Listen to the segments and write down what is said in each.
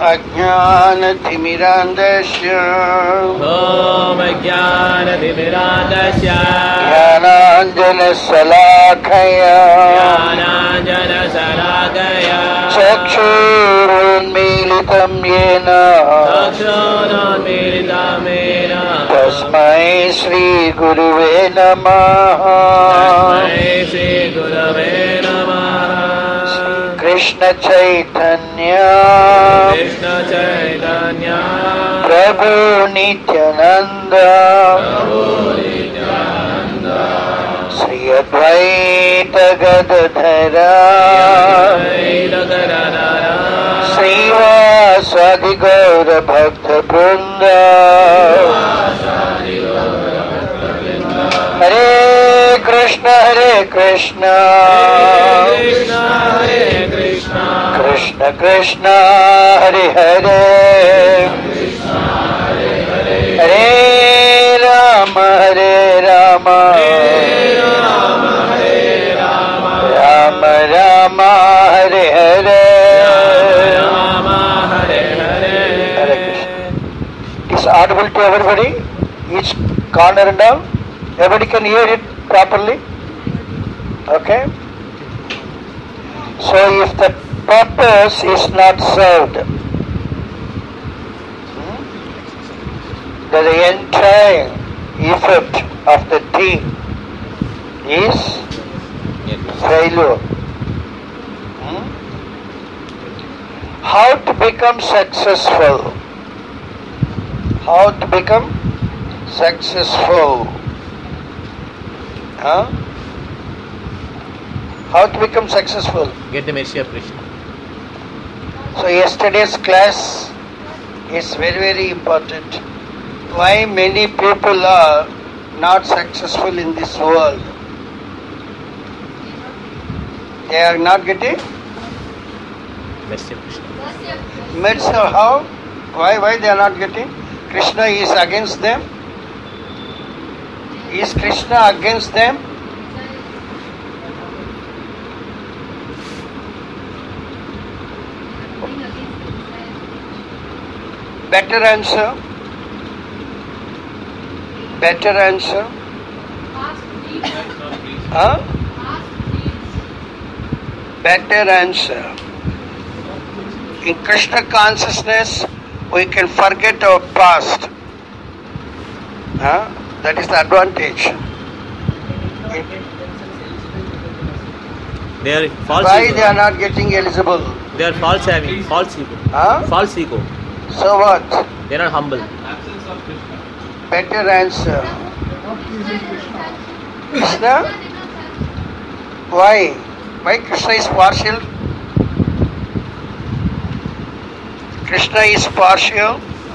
अज्ञानतिमिरान्धस्य ज्ञानाञ्जनशलाकया चक्षुरुन्मीलितं येन तस्मै श्रीगुरुवे नमः. कृष्ण चैतन्य प्रभु नित्यानंद श्री अद्वैत गदाधर श्रीवासादि गौर भक्त वृंद. हरे Krishna Krishna Krishna Hare Hare Hare Ram Ram Ram Hare Hare. Hare Krishna. It's audible to everybody, each corner and all. Everybody can hear it properly. Okay. So if the purpose is not served, then the entire effort of the thing is failure. How to become successful? How to become successful? How to become successful? Get the mercy of Krishna. So yesterday's class is very, very important. Why many people are not successful in this world? They are not getting Mercy of Krishna. mercy. How? Why they are not getting? Krishna is against them. Is Krishna against them? Better answer. Better answer. Better answer. In Krishna consciousness, we can forget our past. That is the advantage. They are false. Why ego. they are not getting eligible? They are false having, false ego. False ego. So what? They are not humble. Better answer. Krishna? Why? Why Krishna is partial? Krishna is partial.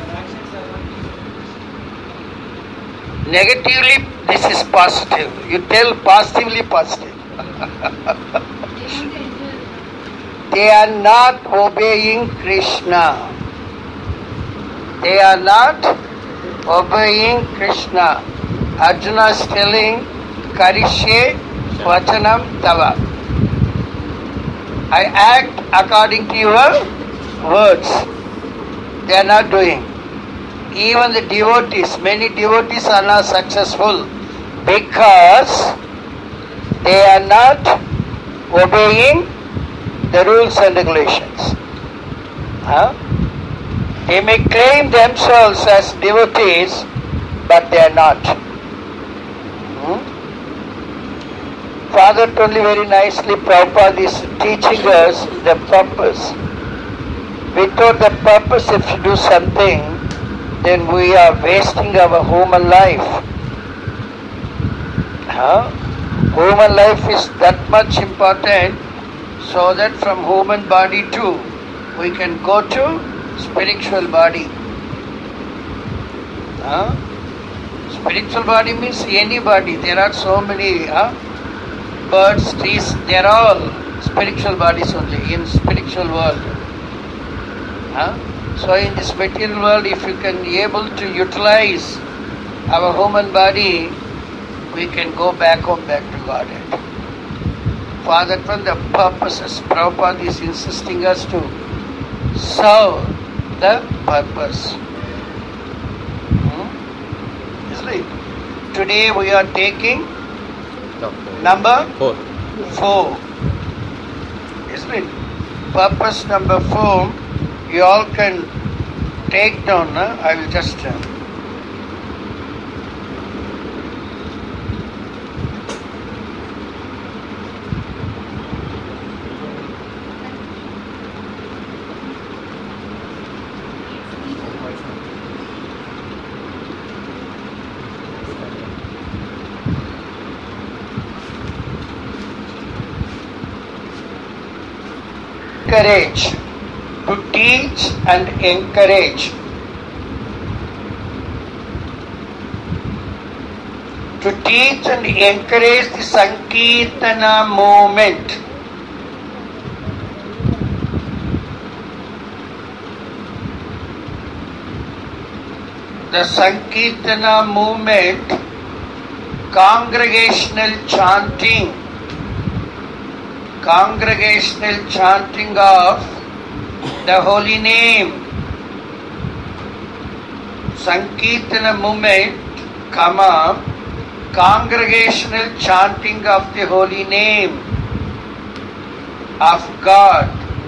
Negatively, this is positive. You tell positively positive. They are not obeying Krishna. They are not obeying Krishna. Arjuna is telling, Karishye Vachanam Tava. I act according to your words. They are not doing. Even the devotees, many devotees are not successful because they are not obeying the rules and regulations. They may claim themselves as devotees, but they are not. Father told me very nicely, Prabhupada is teaching us the purpose. Without the purpose, if you do something, then we are wasting our human life. Human life is that much important, so that from human body too, we can go to spiritual body. Spiritual body means any body. There are so many birds, trees, they are all spiritual bodies only in spiritual world. So in this material world, if you can be able to utilize our human body, we can go back home, back to Godhead. For that one, the purposes, Prabhupada is insisting us to serve the purpose. Isn't it? Today we are taking No. number 4. 4. Isn't it? Purpose number 4. You all can take down. I will just. Encourage, to teach and encourage, to teach and encourage the Sankirtana movement. The Sankirtana movement, congregational chanting of the holy name. Sankirtana movement, congregational chanting of the holy name of God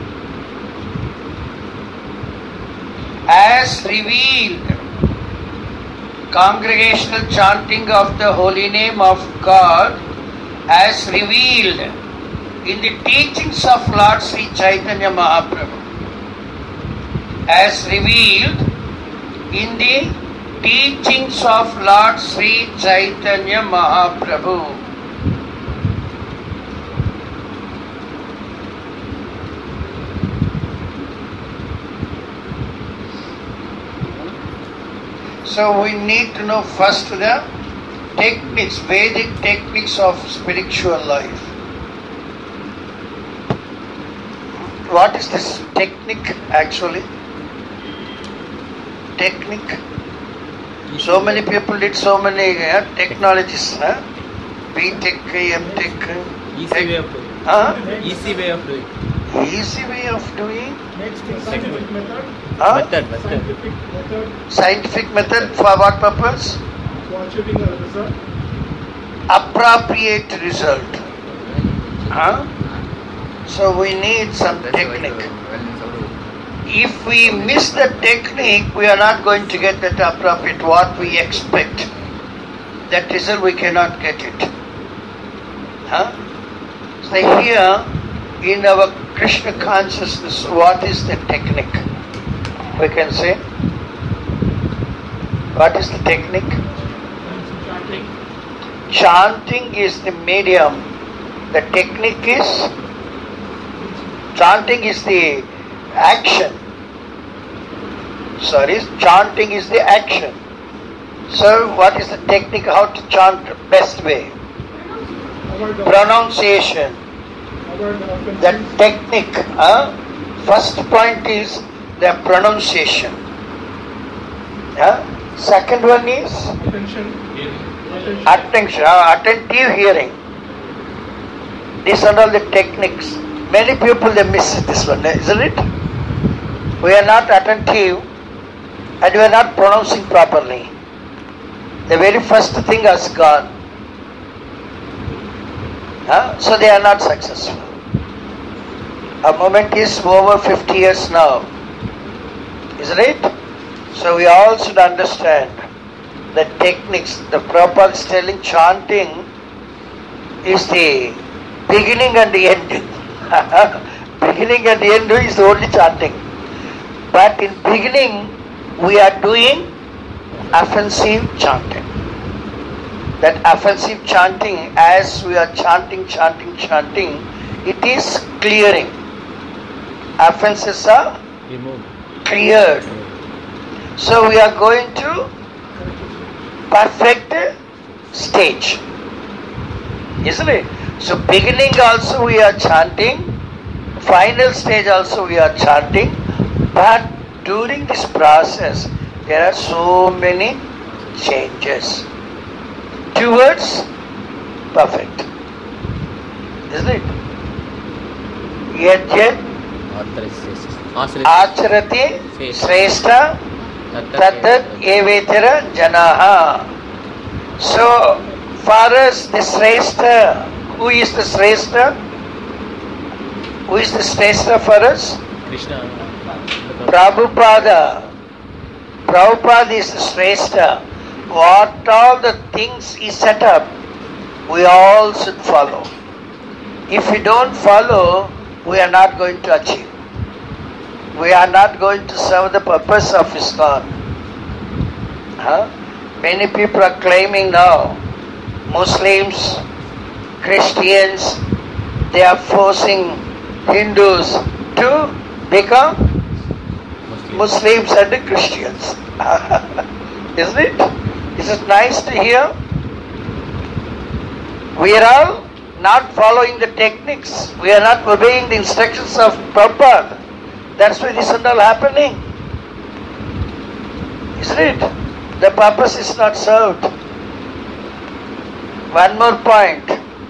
as revealed. Congregational chanting of the holy name of God as revealed in the teachings of Lord Sri Chaitanya Mahaprabhu. As revealed in the teachings of Lord Sri Chaitanya Mahaprabhu. So we need to know first the techniques, Vedic techniques of spiritual life. What is this technique actually? Technique. So many people did so many technologies. B-Tech, M-Tech. Easy way of doing. Easy way of doing. Easy way of doing? Scientific method. Method. Scientific method for what purpose? For achieving a result. Appropriate result. So we need some technique. If we miss the technique, we are not going to get that appropriate what we expect. That result we cannot get it. So here in our Krishna consciousness, what is the technique? We can say. What is the technique? Chanting is the medium. The technique is chanting is the action. Chanting is the action. So what is the technique? How to chant best way? Pronunciation. The technique. First point is the pronunciation. Second one is attentive hearing. These are all the techniques. Many people they miss this one, isn't it? We are not attentive and we are not pronouncing properly. The very first thing has gone. So they are not successful. Our movement is over 50 years now. Isn't it? So we all should understand the techniques. The proper stelling chanting is the beginning and the end. Beginning and the end is the only chanting. But in beginning we are doing offensive chanting. That offensive chanting, as we are chanting, it is clearing. Offenses are Remove. cleared. So we are going to perfect stage. Isn't it? So beginning also we are chanting, final stage also we are chanting, but during this process there are so many changes towards perfect. Isn't it? Yet Authorization. Acharati Shrestha Tatat Evetira Janaha. So, for us, the Shrestha, who is the Shrestha? Who is the Shrestha for us? Krishna. Prabhupada. Prabhupada is the Shrestha. What all the things he set up, we all should follow. If we don't follow, we are not going to achieve. We are not going to serve the purpose of ISKCON. Many people are claiming now, Muslims, Christians, they are forcing Hindus to become Muslims and Christians. Isn't it? Is it nice to hear? We are all not following the techniques. We are not obeying the instructions of Prabhupada. That's why this is all happening. Isn't it? The purpose is not served. One more point.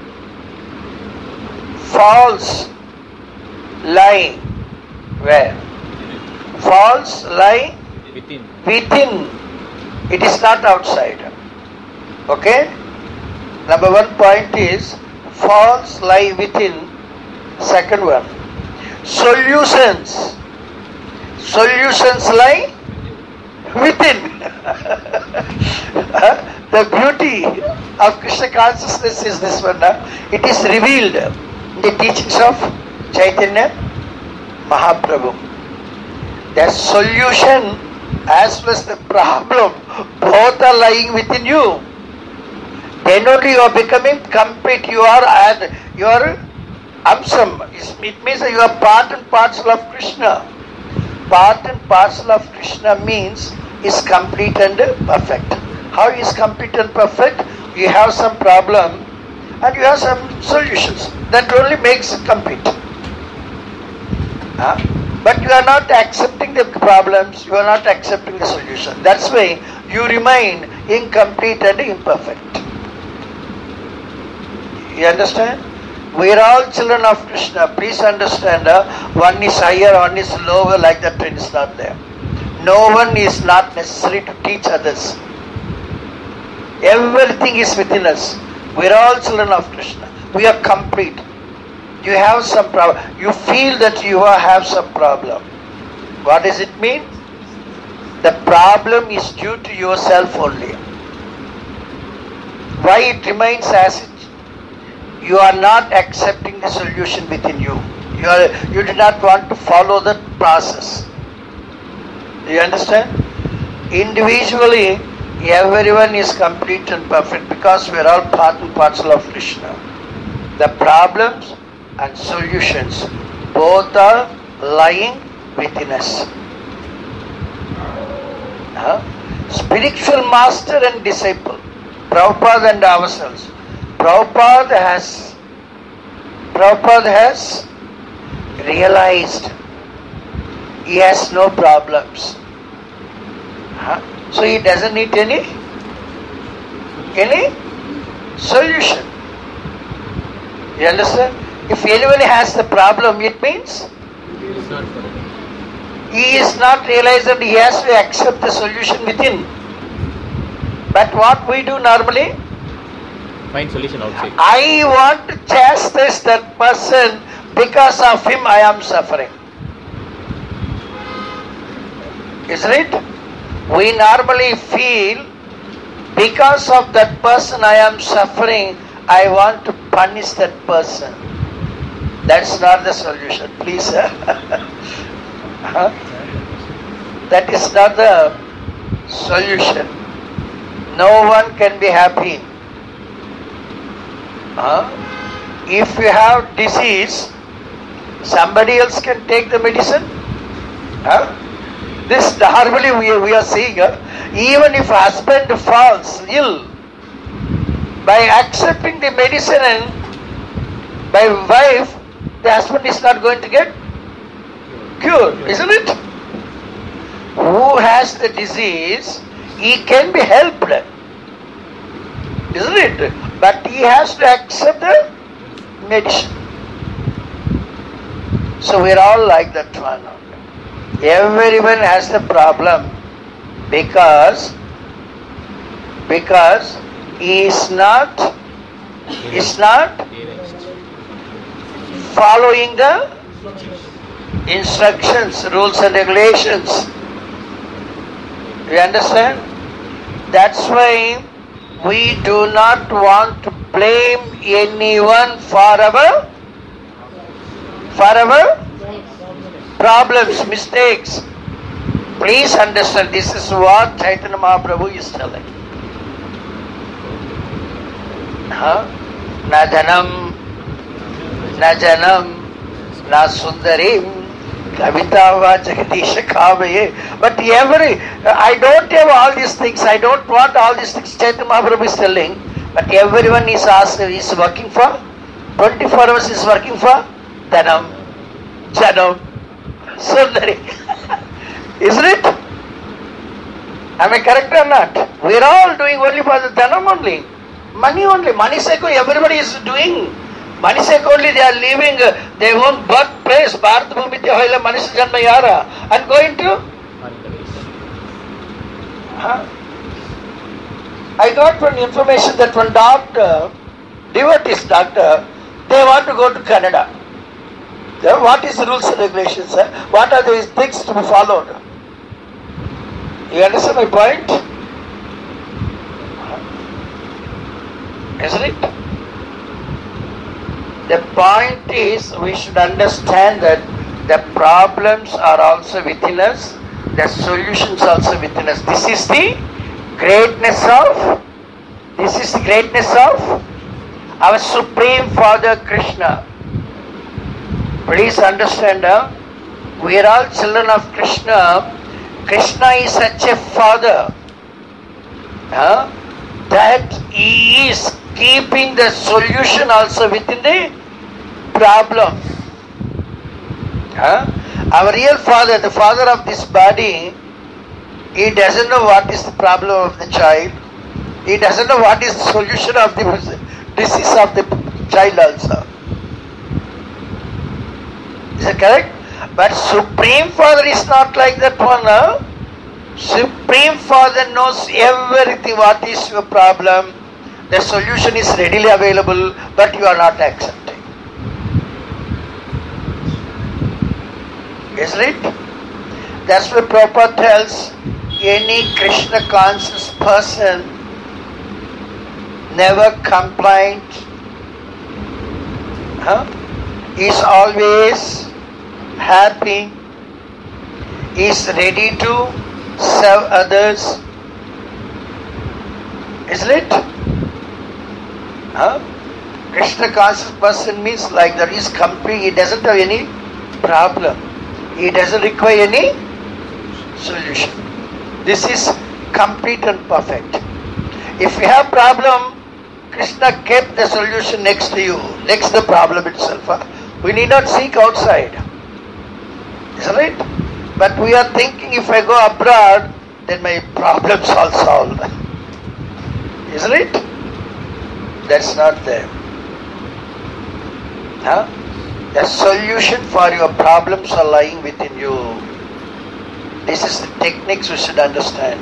False lie. Where? False lie within. It is not outside. Okay? Number 1 point is false lie within. Second one, solutions. Solutions lie within. The beauty of Krishna consciousness is this one. It is revealed in the teachings of Chaitanya Mahaprabhu. The solution as well as the problem, both are lying within you. Then only you are becoming complete. You are amsam. It means that you are part and parcel of Krishna. Part and parcel of Krishna means is complete and perfect. How is complete and perfect? You have some problem and you have some solutions. That only makes it complete. But you are not accepting the problems, you are not accepting the solution. That's why you remain incomplete and imperfect. You understand? We are all children of Krishna. Please understand, one is higher, one is lower, like that trend is not there. No one is not necessary to teach others. Everything is within us. We are all children of Krishna. We are complete. You have some problem. You feel that you have some problem. What does it mean? The problem is due to yourself only. Why it remains as it? You are not accepting the solution within you. You do not want to follow the process. Do you understand? Individually, everyone is complete and perfect because we are all part and parcel of Krishna. The problems and solutions both are lying within us. Spiritual master and disciple, Prabhupada and ourselves. Prabhupada has realized he has no problems. So he doesn't need any solution. You understand? If anyone has the problem, it means he is not realized that he has to accept the solution within. But what we do normally? Find solution outside. I want to chastise that person, because of him I am suffering. Isn't it? We normally feel, because of that person I am suffering, I want to punish that person. That's not the solution, please. That is not the solution. No one can be happy. If you have disease, somebody else can take the medicine. This normally we are seeing. Even if husband falls ill, by accepting the medicine and by wife, the husband is not going to get cured, isn't it? Who has the disease, he can be helped, isn't it? But he has to accept the medicine. So we are all like that one. Everyone has the problem because he is not following the instructions, rules and regulations. You understand? That's why we do not want to blame anyone for our problems, mistakes. Please understand, this is what Chaitanya Mahaprabhu is telling. Na janam, na sundarim, Kavitava Jagadisha Kavaye. But I don't have all these things, I don't want all these things Chaitanya Mahaprabhu is telling. But everyone is working for, 24 hours is working for Dhanam, Janam, Sundari. Isn't it? Am I correct or not? We are all doing only for the Dhanam only. Money only. Money sake everybody is doing. Money sake only they are leaving their own birthplace, Bharat Bhumi Hoila Manisha Janma Yara, and going to. I got one information that one doctor, devotee doctor, they want to go to Canada. What is the rules and regulations? What are these things to be followed? You understand my point? Isn't it? The point is we should understand that the problems are also within us, the solutions also within us. This is the greatness of our Supreme Father Krishna. Please understand, we are all children of Krishna. Krishna is such a father that he is keeping the solution also within the problem. Our real father, the father of this body, he doesn't know what is the problem of the child. He doesn't know what is the solution of the disease of the child also. Is it correct? But Supreme Father is not like that one. Supreme Father knows everything, what is your problem. The solution is readily available, but you are not accepting. Isn't it? That's why Prabhupada tells any Krishna conscious person never complained. Is always happy, is ready to serve others. Isn't it? Krishna conscious person means like that. He is complete, he doesn't have any problem. He doesn't require any solution. This is complete and perfect. If you have problem, Krishna kept the solution next to you, next to the problem itself. We need not seek outside. Isn't it? But we are thinking if I go abroad, then my problems are solved. Isn't it? That's not there. The solution for your problems are lying within you. This is the techniques we should understand.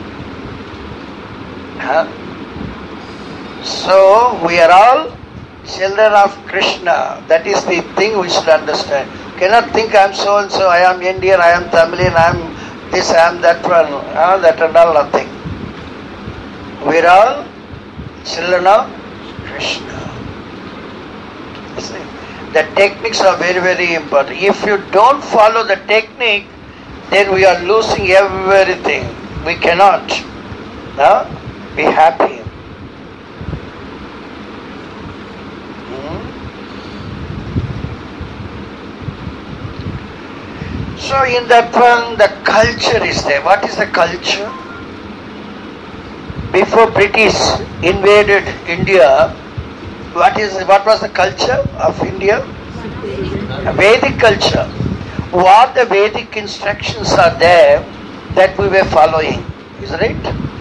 So we are all children of Krishna. That is the thing we should understand. Cannot think I am so and so, I am Indian, I am Tamilian, I am this, I am that one, that and all, nothing. We are all children of Krishna. See, the techniques are very, very important. If you don't follow the technique, then we are losing everything. We cannot be happy. So in that one, the culture is there. What is the culture? Before British invaded India, what was the culture of India? A Vedic culture. What the Vedic instructions are there that we were following, isn't it?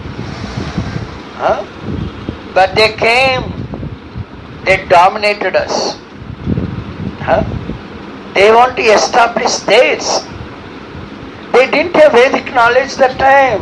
But they came, they dominated us. They want to establish theirs. They didn't have Vedic knowledge that time.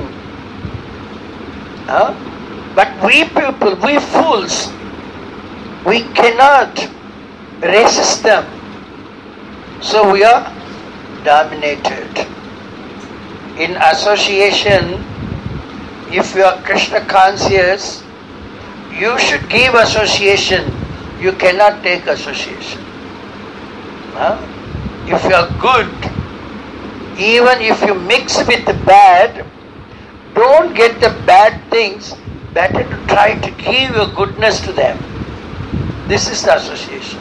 Huh? But we people, we fools, we cannot resist them. So we are dominated. In association, if you are Krishna conscious, you should give association. You cannot take association. Huh? If you are good, even if you mix with the bad, don't get the bad things. Better to try to give your goodness to them. This is the association.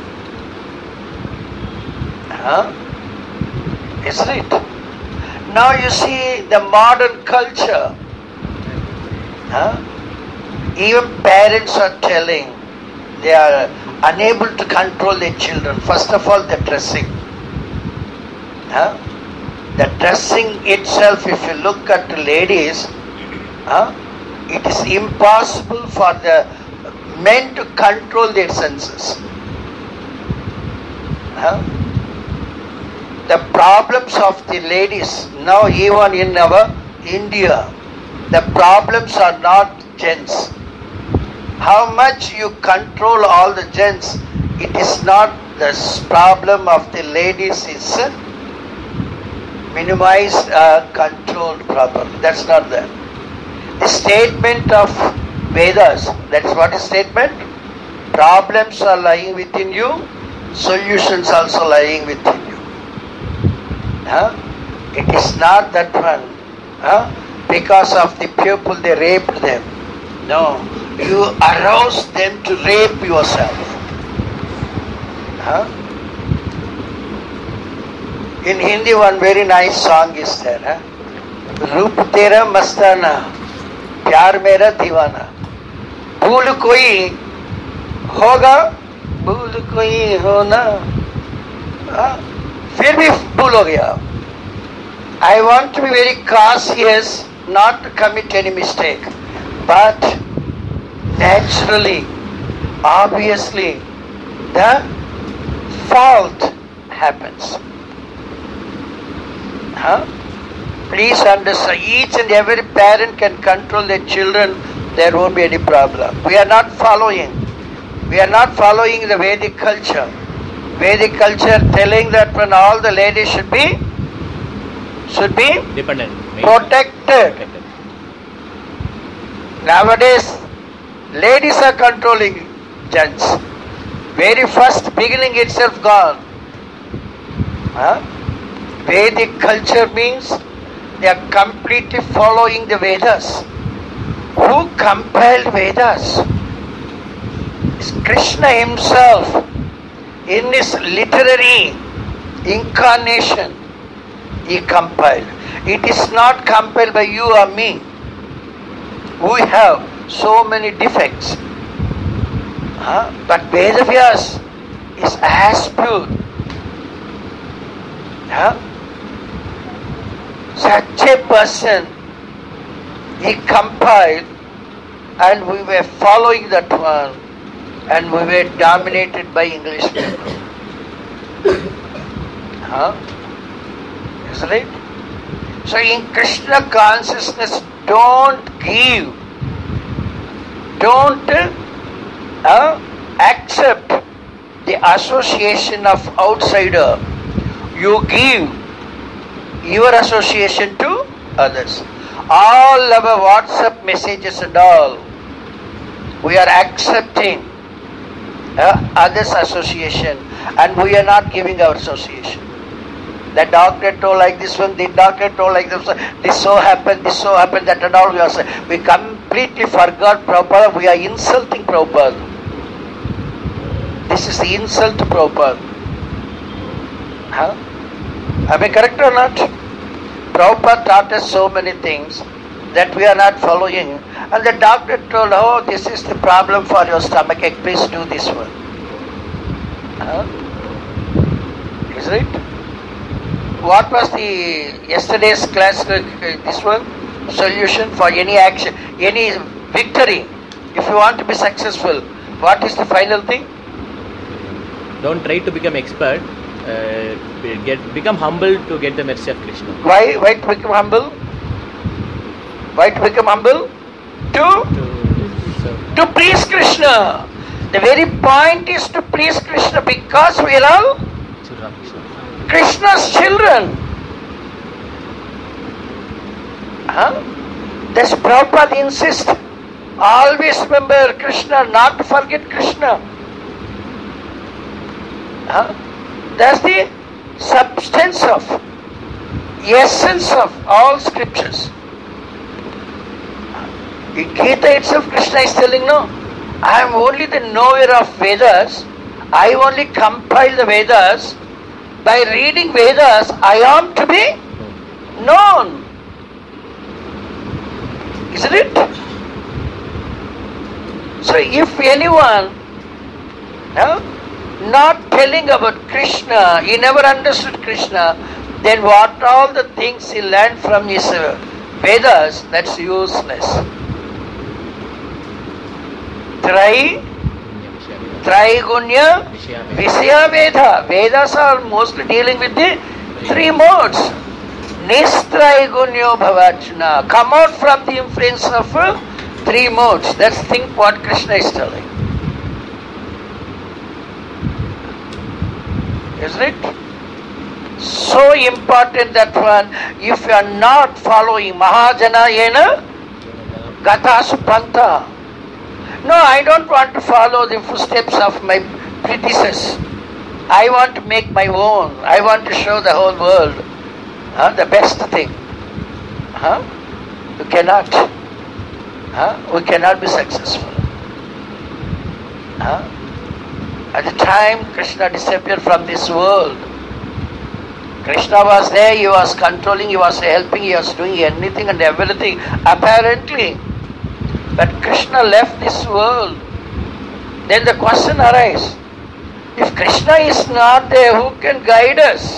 Huh? Isn't it? Now you see the modern culture. Huh? Even parents are telling they are unable to control their children. First of all, the dressing. Huh? The dressing itself, if you look at the ladies, it is impossible for the men to control their senses. The problems of the ladies now, even in our India, the problems are not gents. How much you control all the gents, it is not the problem of the ladies, is minimized, controlled problem. That's not there. The statement of Vedas, that is what is statement? Problems are lying within you, solutions also lying within you. It is not that one. Because of the people they raped them. No, you arouse them to rape yourself. In Hindi, one very nice song is there. रूप तेरा मस्ताना, प्यार मेरा दीवाना, भूल कोई होगा, भूल कोई होना, फिर भी भूल हो गया. I want to be very cautious not to commit any mistake, but naturally, obviously, the fault happens. Please understand, each and every parent can control their children, there won't be any problem. We are not following the Vedic culture. Vedic culture telling that when all the ladies should be dependent, protected. Nowadays, ladies are controlling gents. Very first beginning itself gone. Vedic culture means they are completely following the Vedas. Who compiled Vedas? It's Krishna himself in his literary incarnation. He compiled. It is not compiled by you or me. We have so many defects. But Vedavyas is as pure. Such a person, he compiled, and we were following that one, and we were dominated by English people. Isn't it? So in Krishna consciousness, don't accept the association of outsider. You give your association to others. All our WhatsApp messages and all, we are accepting others' association, and we are not giving our association. The doctor told like this one, the doctor told like this one, this so happened, that and all we are saying. We completely forgot Prabhupada, we are insulting Prabhupada. This is the insult to Prabhupada. Am I correct or not? Prabhupada taught us so many things that we are not following. And the doctor told, oh, this is the problem for your stomach ache, please do this one. Is it? What was the yesterday's class, this one? Solution for any action, any victory. If you want to be successful, what is the final thing? Don't try to become expert. become humble to get the mercy of Krishna. Why to become humble? Why to become humble? To please Krishna. The very point is to please Krishna, because we are all Children of Krishna. Krishna's children. That's Prabhupada insists. Always remember Krishna, not to forget Krishna. That's the substance of, essence of all scriptures. In Gita itself, Krishna is telling, no, I am only the knower of Vedas. I only compile the Vedas. By reading Vedas, I am to be known. Isn't it? So if anyone not telling about Krishna, he never understood Krishna, then what all the things he learned from his Vedas, that's useless. Traigunya Vishya Veda. Vedas are mostly dealing with the three modes. Nistraigunya Bhavachana. Come out from the influence of three modes. That's think what Krishna is telling. Isn't it? So important that one, if you are not following Mahajana Yena Gatasu Panta. No, I don't want to follow the footsteps of my predecessors. I want to make my own. I want to show the whole world the best thing. You cannot. We cannot be successful. At the time Krishna disappeared from this world, Krishna was there, he was controlling, he was helping, he was doing anything and everything, apparently. But Krishna left this world. Then the question arises, if Krishna is not there, who can guide us?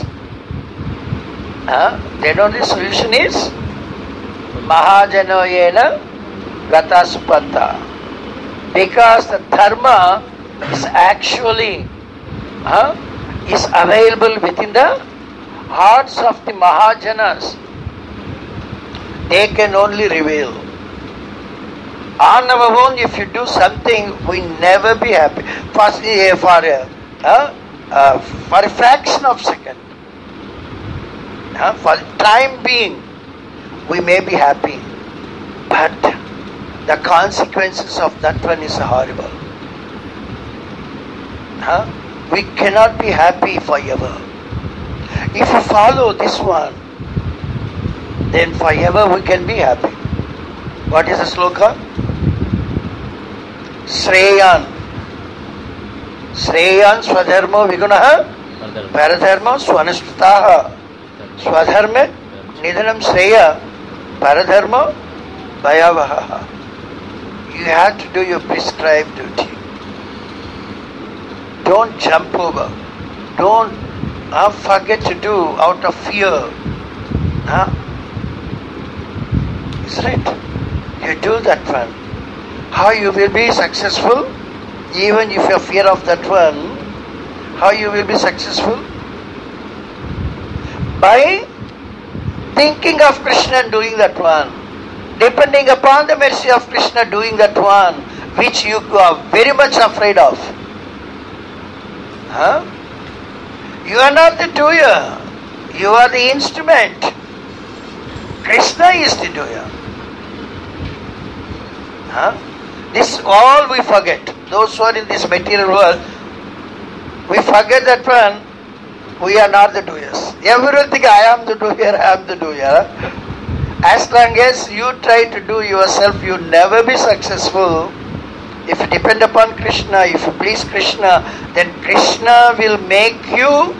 Then only solution is Mahajano Yena Gata Supanta. Because the dharma is actually is available within the hearts of the Mahajanas. They can only reveal. On our own, if you do something, we never be happy. For a fraction of a second, for the time being, we may be happy, but the consequences of that one is horrible. We cannot be happy forever. If you follow this one, then forever we can be happy. What is the sloka? Shreyan. Shreyan swadharmo vigunaha paradharmo swanashtataha. Swadharme nidhanam shreya paradharmo bhayavaha. You have to do your prescribed duty. Don't jump over. Don't forget to do out of fear. Isn't it? You do that one. How you will be successful? Even if you fear of that one, how you will be successful? By thinking of Krishna and doing that one. Depending upon the mercy of Krishna, doing that one, which you are very much afraid of. You are not the doer. You are the instrument. Krishna is the doer. This all we forget. Those who are in this material world, we forget that one. We are not the doers. Everyone think I am the doer, I am the doer. As long as you try to do yourself, you never be successful. If you depend upon Krishna, if you please Krishna, then Krishna will make you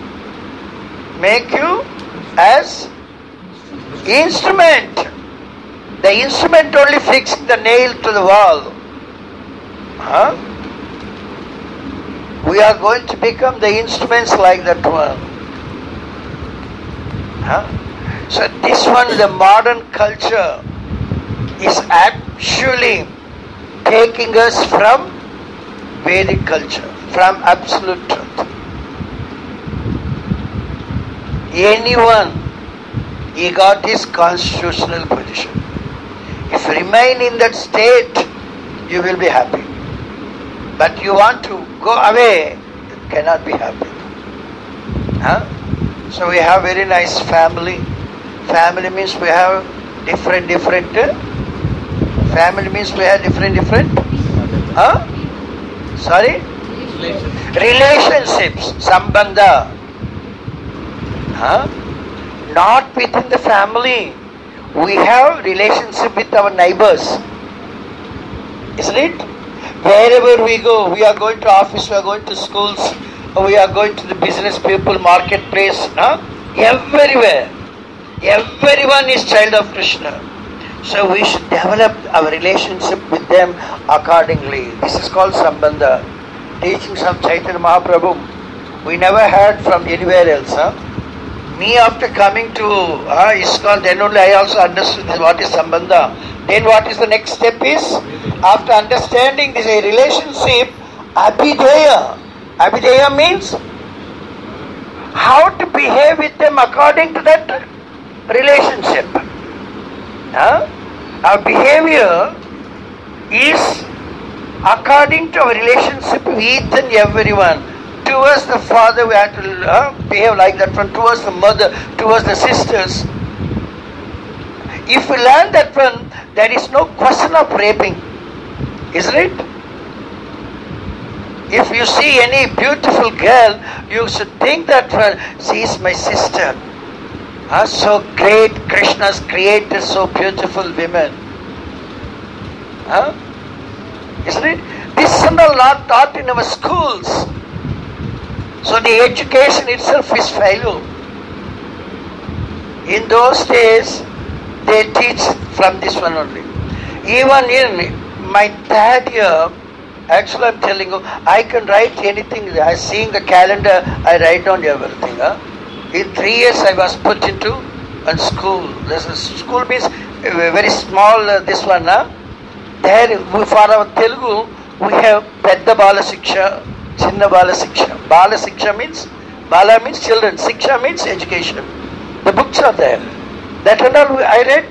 as instrument. The instrument only fixing the nail to the wall. We are going to become the instruments like that one. So this one, the modern culture is actually taking us from Vedic culture, from absolute truth. anyone, he got his constitutional position. If you remain in that state, you will be happy. But you want to go away, you cannot be happy. Huh? So we have very nice family. Family means we have different. Family means we have different. Huh? Sorry? Relationships. Sambandha. Huh? Not within the family. We have relationship with our neighbors. Isn't it? Wherever we go, we are going to office, we are going to schools, we are going to the business people, marketplace. Huh? Everywhere. Everyone is child of Krishna. So we should develop our relationship with them accordingly. This is called Sambandha. Teachings of Chaitanya Mahaprabhu. We never heard from anywhere else. Huh? Me, after coming to ISKCON, then only I also understood what is Sambandha. Then what is the next step is? After understanding this relationship, Abhideya. Abhideya means how to behave with them according to that relationship. Our behavior is according to our relationship with each and everyone. Towards the father, we have to behave like that one. Towards the mother, towards the sisters. If we learn that one, there is no question of raping. Isn't it? If you see any beautiful girl, you should think that she is my sister. So great, Krishna's created so beautiful women. Isn't it? This is all not taught in our schools. So the education itself is failure. In those days, they teach from this one only. Even in my third year, actually I'm telling you, I can write anything. I seeing the calendar, I write down everything. In 3 years I was put into a school. This is, school means very small, this one. There for our Telugu, we have Pedda Bala Siksha, Chinna Bala Siksha. Bala Siksha means, Bala means children, Siksha means education. The books are there. That and all I read.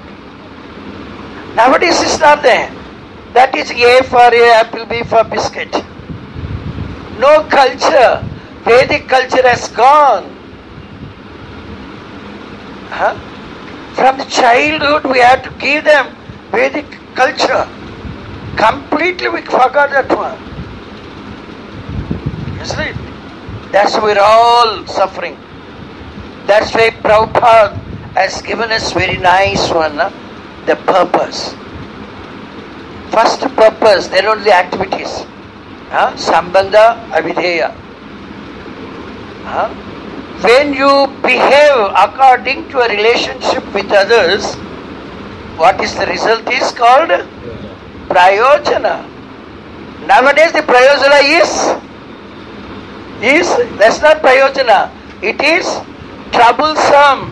Nowadays it's not there. That is A for apple, B for biscuit. No culture. Vedic culture has gone. From the childhood we have to give them Vedic culture. Completely we forgot that one. Isn't it? That's why we're all suffering. That's why Prabhupada has given us very nice one, the purpose. First purpose, then only the activities. Sambandha, Abhideya. When you behave according to a relationship with others, what is the result is called? Prayojana. Nowadays the Prayojana is that's not Prayojana. It is troublesome.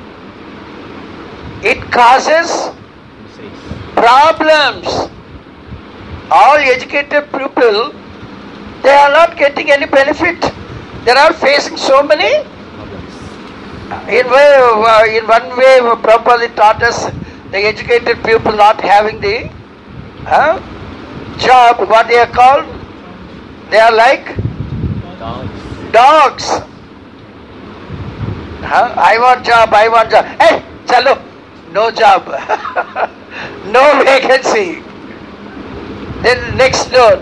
It causes problems. All educated people, they are not getting any benefit. They are facing so many. In one way, Prabhupada taught us the educated people not having the job. What they are called? They are like dogs. I want job. Hey, chalo, no job, no vacancy. Then next door.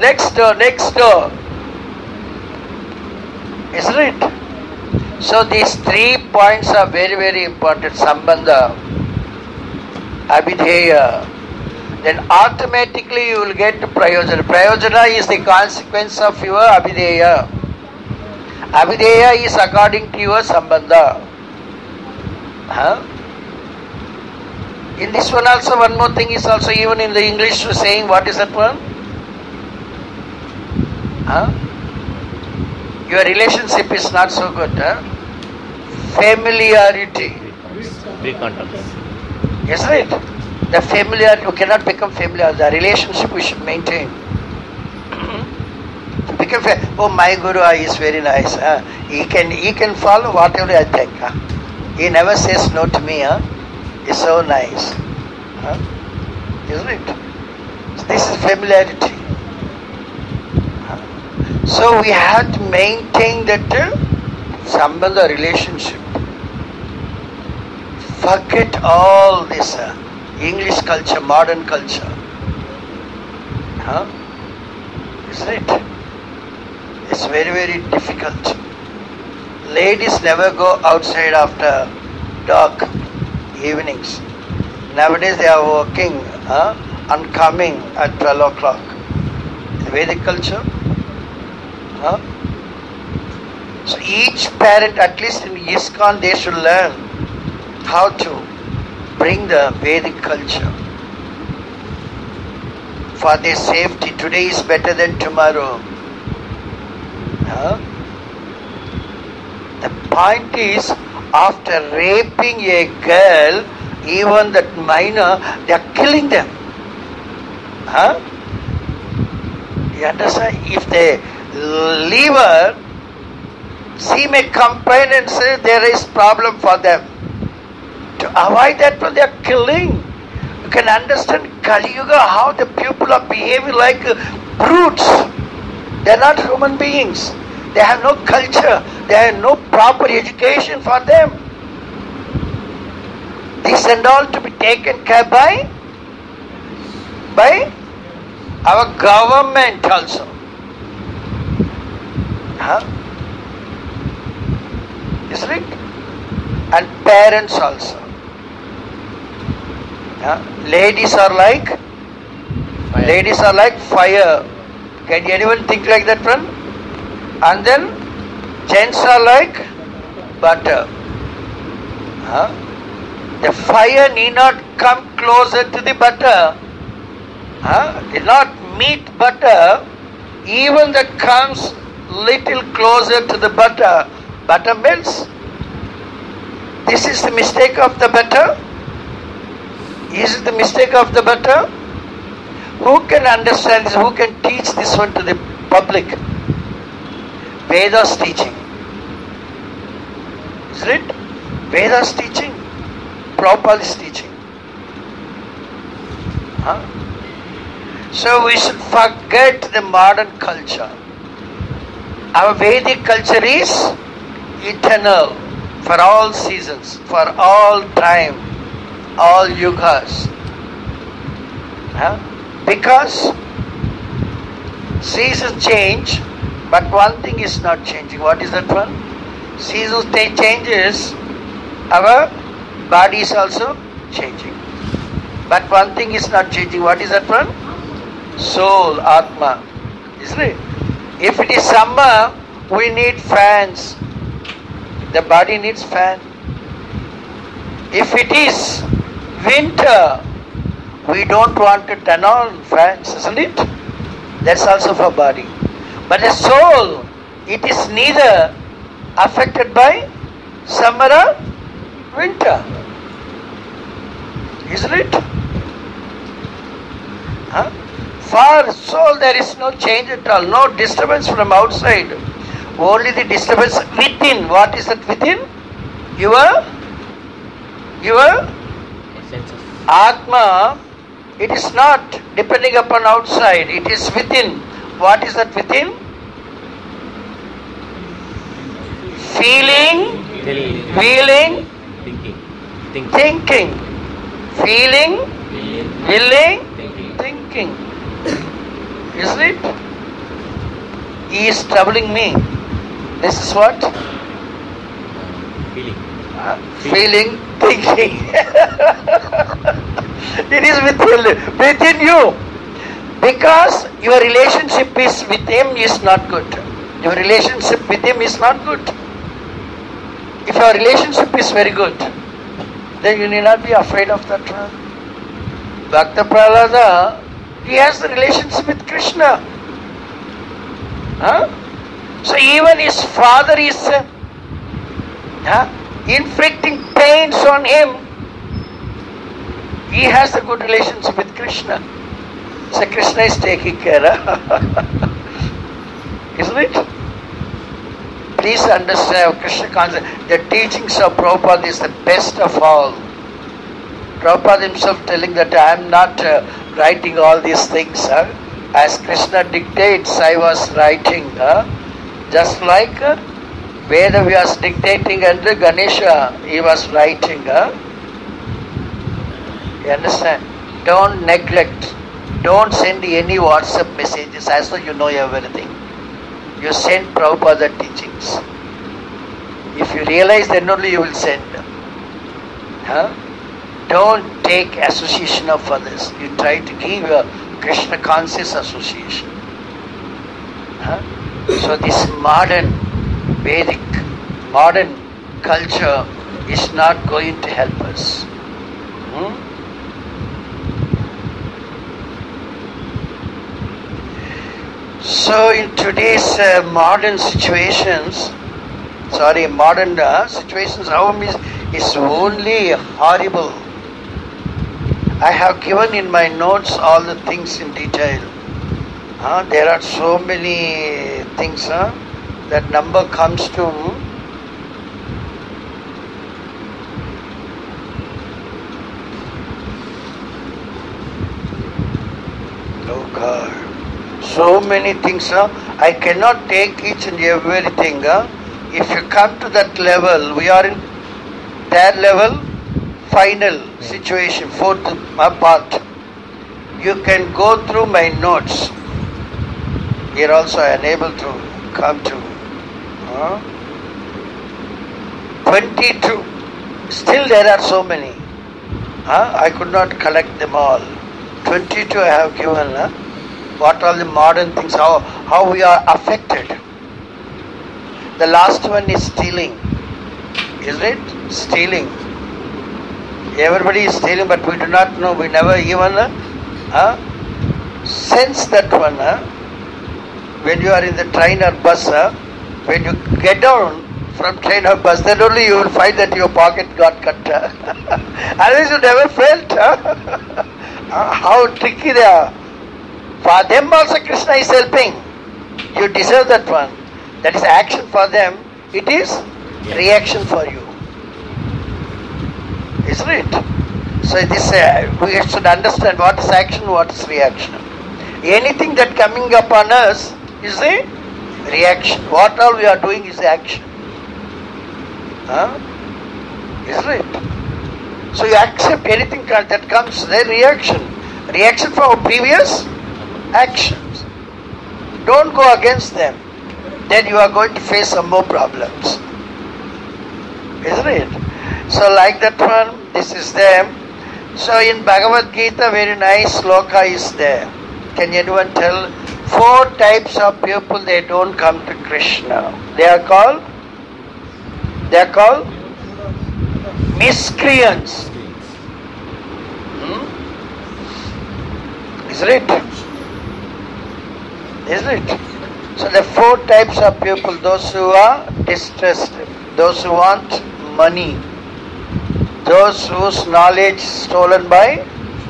Isn't it? So these 3 points are very, very important. Sambandha, Abhideya. Then automatically you will get to Prayojana. Prayojana is the consequence of your Abhideya. Abhideya is according to your Sambandha. In this one also, one more thing is also even in the English saying, what is that one? Your relationship is not so good. Familiarity. Yes, right? The familiar, you cannot become familiar. The relationship we should maintain. To become oh my Guru is very nice. He can follow whatever I think. He never says no to me. He's so nice. Isn't it? So this is familiarity. So we have to maintain that sambandha relationship. Forget all this English culture, modern culture. Isn't it? It's very, very difficult. Ladies never go outside after dark evenings. Nowadays they are working and coming at 12 o'clock. The Vedic culture. So each parent, at least in ISKCON, they should learn how to bring the Vedic culture for their safety. Today is better than tomorrow. The point is, after raping a girl, even that minor, they are killing them. You understand? If they leave her, she may complain and say there is problem for them. To avoid that, they are killing. You can understand Kali Yuga, how the people are behaving like brutes. They are not human beings. They have no culture. They have no proper education for them. This and all to be taken care by our government also. Isn't it? And parents also. Ladies are like Fire. Ladies are like fire. Can anyone think like that one? And then gents are like butter. The fire need not come closer to the butter. Did not meet butter. Even that comes little closer to the butter melts. This is the mistake of the butter. Is it the mistake of the butter? Who can understand this? Who can teach this one to the public? Vedas teaching. Isn't it? Vedas teaching. Prabhupada is teaching. So we should forget the modern culture. Our Vedic culture is eternal for all seasons, for all time, all yugas. Because seasons change, but one thing is not changing. What is that one? Seasons changes, our body is also changing. But one thing is not changing. What is that one? Soul, Atma. Isn't it? If it is summer, we need fans. The body needs fan. If it is winter, we don't want to turn on fans, isn't it? That's also for body. But the soul, it is neither affected by summer or winter. Isn't it? For soul there is no change at all, no disturbance from outside. Only the disturbance within. What is that within? Your Essence of Atma. It is not depending upon outside. It is within. What is that within? Feeling, feeling, thinking, feeling, willing, thinking. Isn't it? He is troubling me. This is what? Feeling, thinking. It is within you. Because your relationship is with him is not good. Your relationship with him is not good. If your relationship is very good, then you need not be afraid of that one. Bhakta Prahlada, he has the relationship with Krishna. So even his father is inflicting pains on him. He has a good relationship with Krishna. So Krishna is taking care. Isn't Isn't it? Please understand Krishna consciousness. The teachings of Prabhupada is the best of all. Prabhupada himself telling that I am not writing all these things. As Krishna dictates, I was writing. Just like Veda was dictating and Ganesha, he was writing. You understand? Don't neglect. Don't send any WhatsApp messages as though you know everything. You send Prabhupada teachings. If you realize, then only you will send. Don't take association of others. You try to give a Krishna conscious association. So this modern Vedic, modern culture is not going to help us. So in today's modern situations, home is only horrible. I have given in my notes all the things in detail. There are so many things. That number comes to oh God, so many things. I cannot take each and everything. If you come to that level, we are in that level, final situation, fourth part. You can go through my notes. Here also I am able to come to 22. Still there are so many. I could not collect them all. 22 I have given. What are the modern things, how we are affected. The last one is stealing. Isn't it? Stealing. Everybody is stealing, but we do not know. We never even sense that one. When you are in the train or bus, when you get down from train or bus, then only you will find that your pocket got cut. Otherwise you never felt. How tricky they are. For them also Krishna is helping. You deserve that one. That is action for them. It is reaction for you. Isn't it? So this we should understand what is action, what is reaction. Anything that coming upon us is a reaction. What all we are doing is action. Isn't it? So you accept anything that comes, their reaction. Reaction for our previous actions. Don't go against them. Then you are going to face some more problems. Isn't it? So like that one, this is them. So in Bhagavad Gita, very nice sloka is there. Can anyone tell? 4 types of people, they don't come to Krishna. They are called miscreants. Isn't it? Isn't it? So the 4 types of people, those who are distressed, those who want money, those whose knowledge stolen by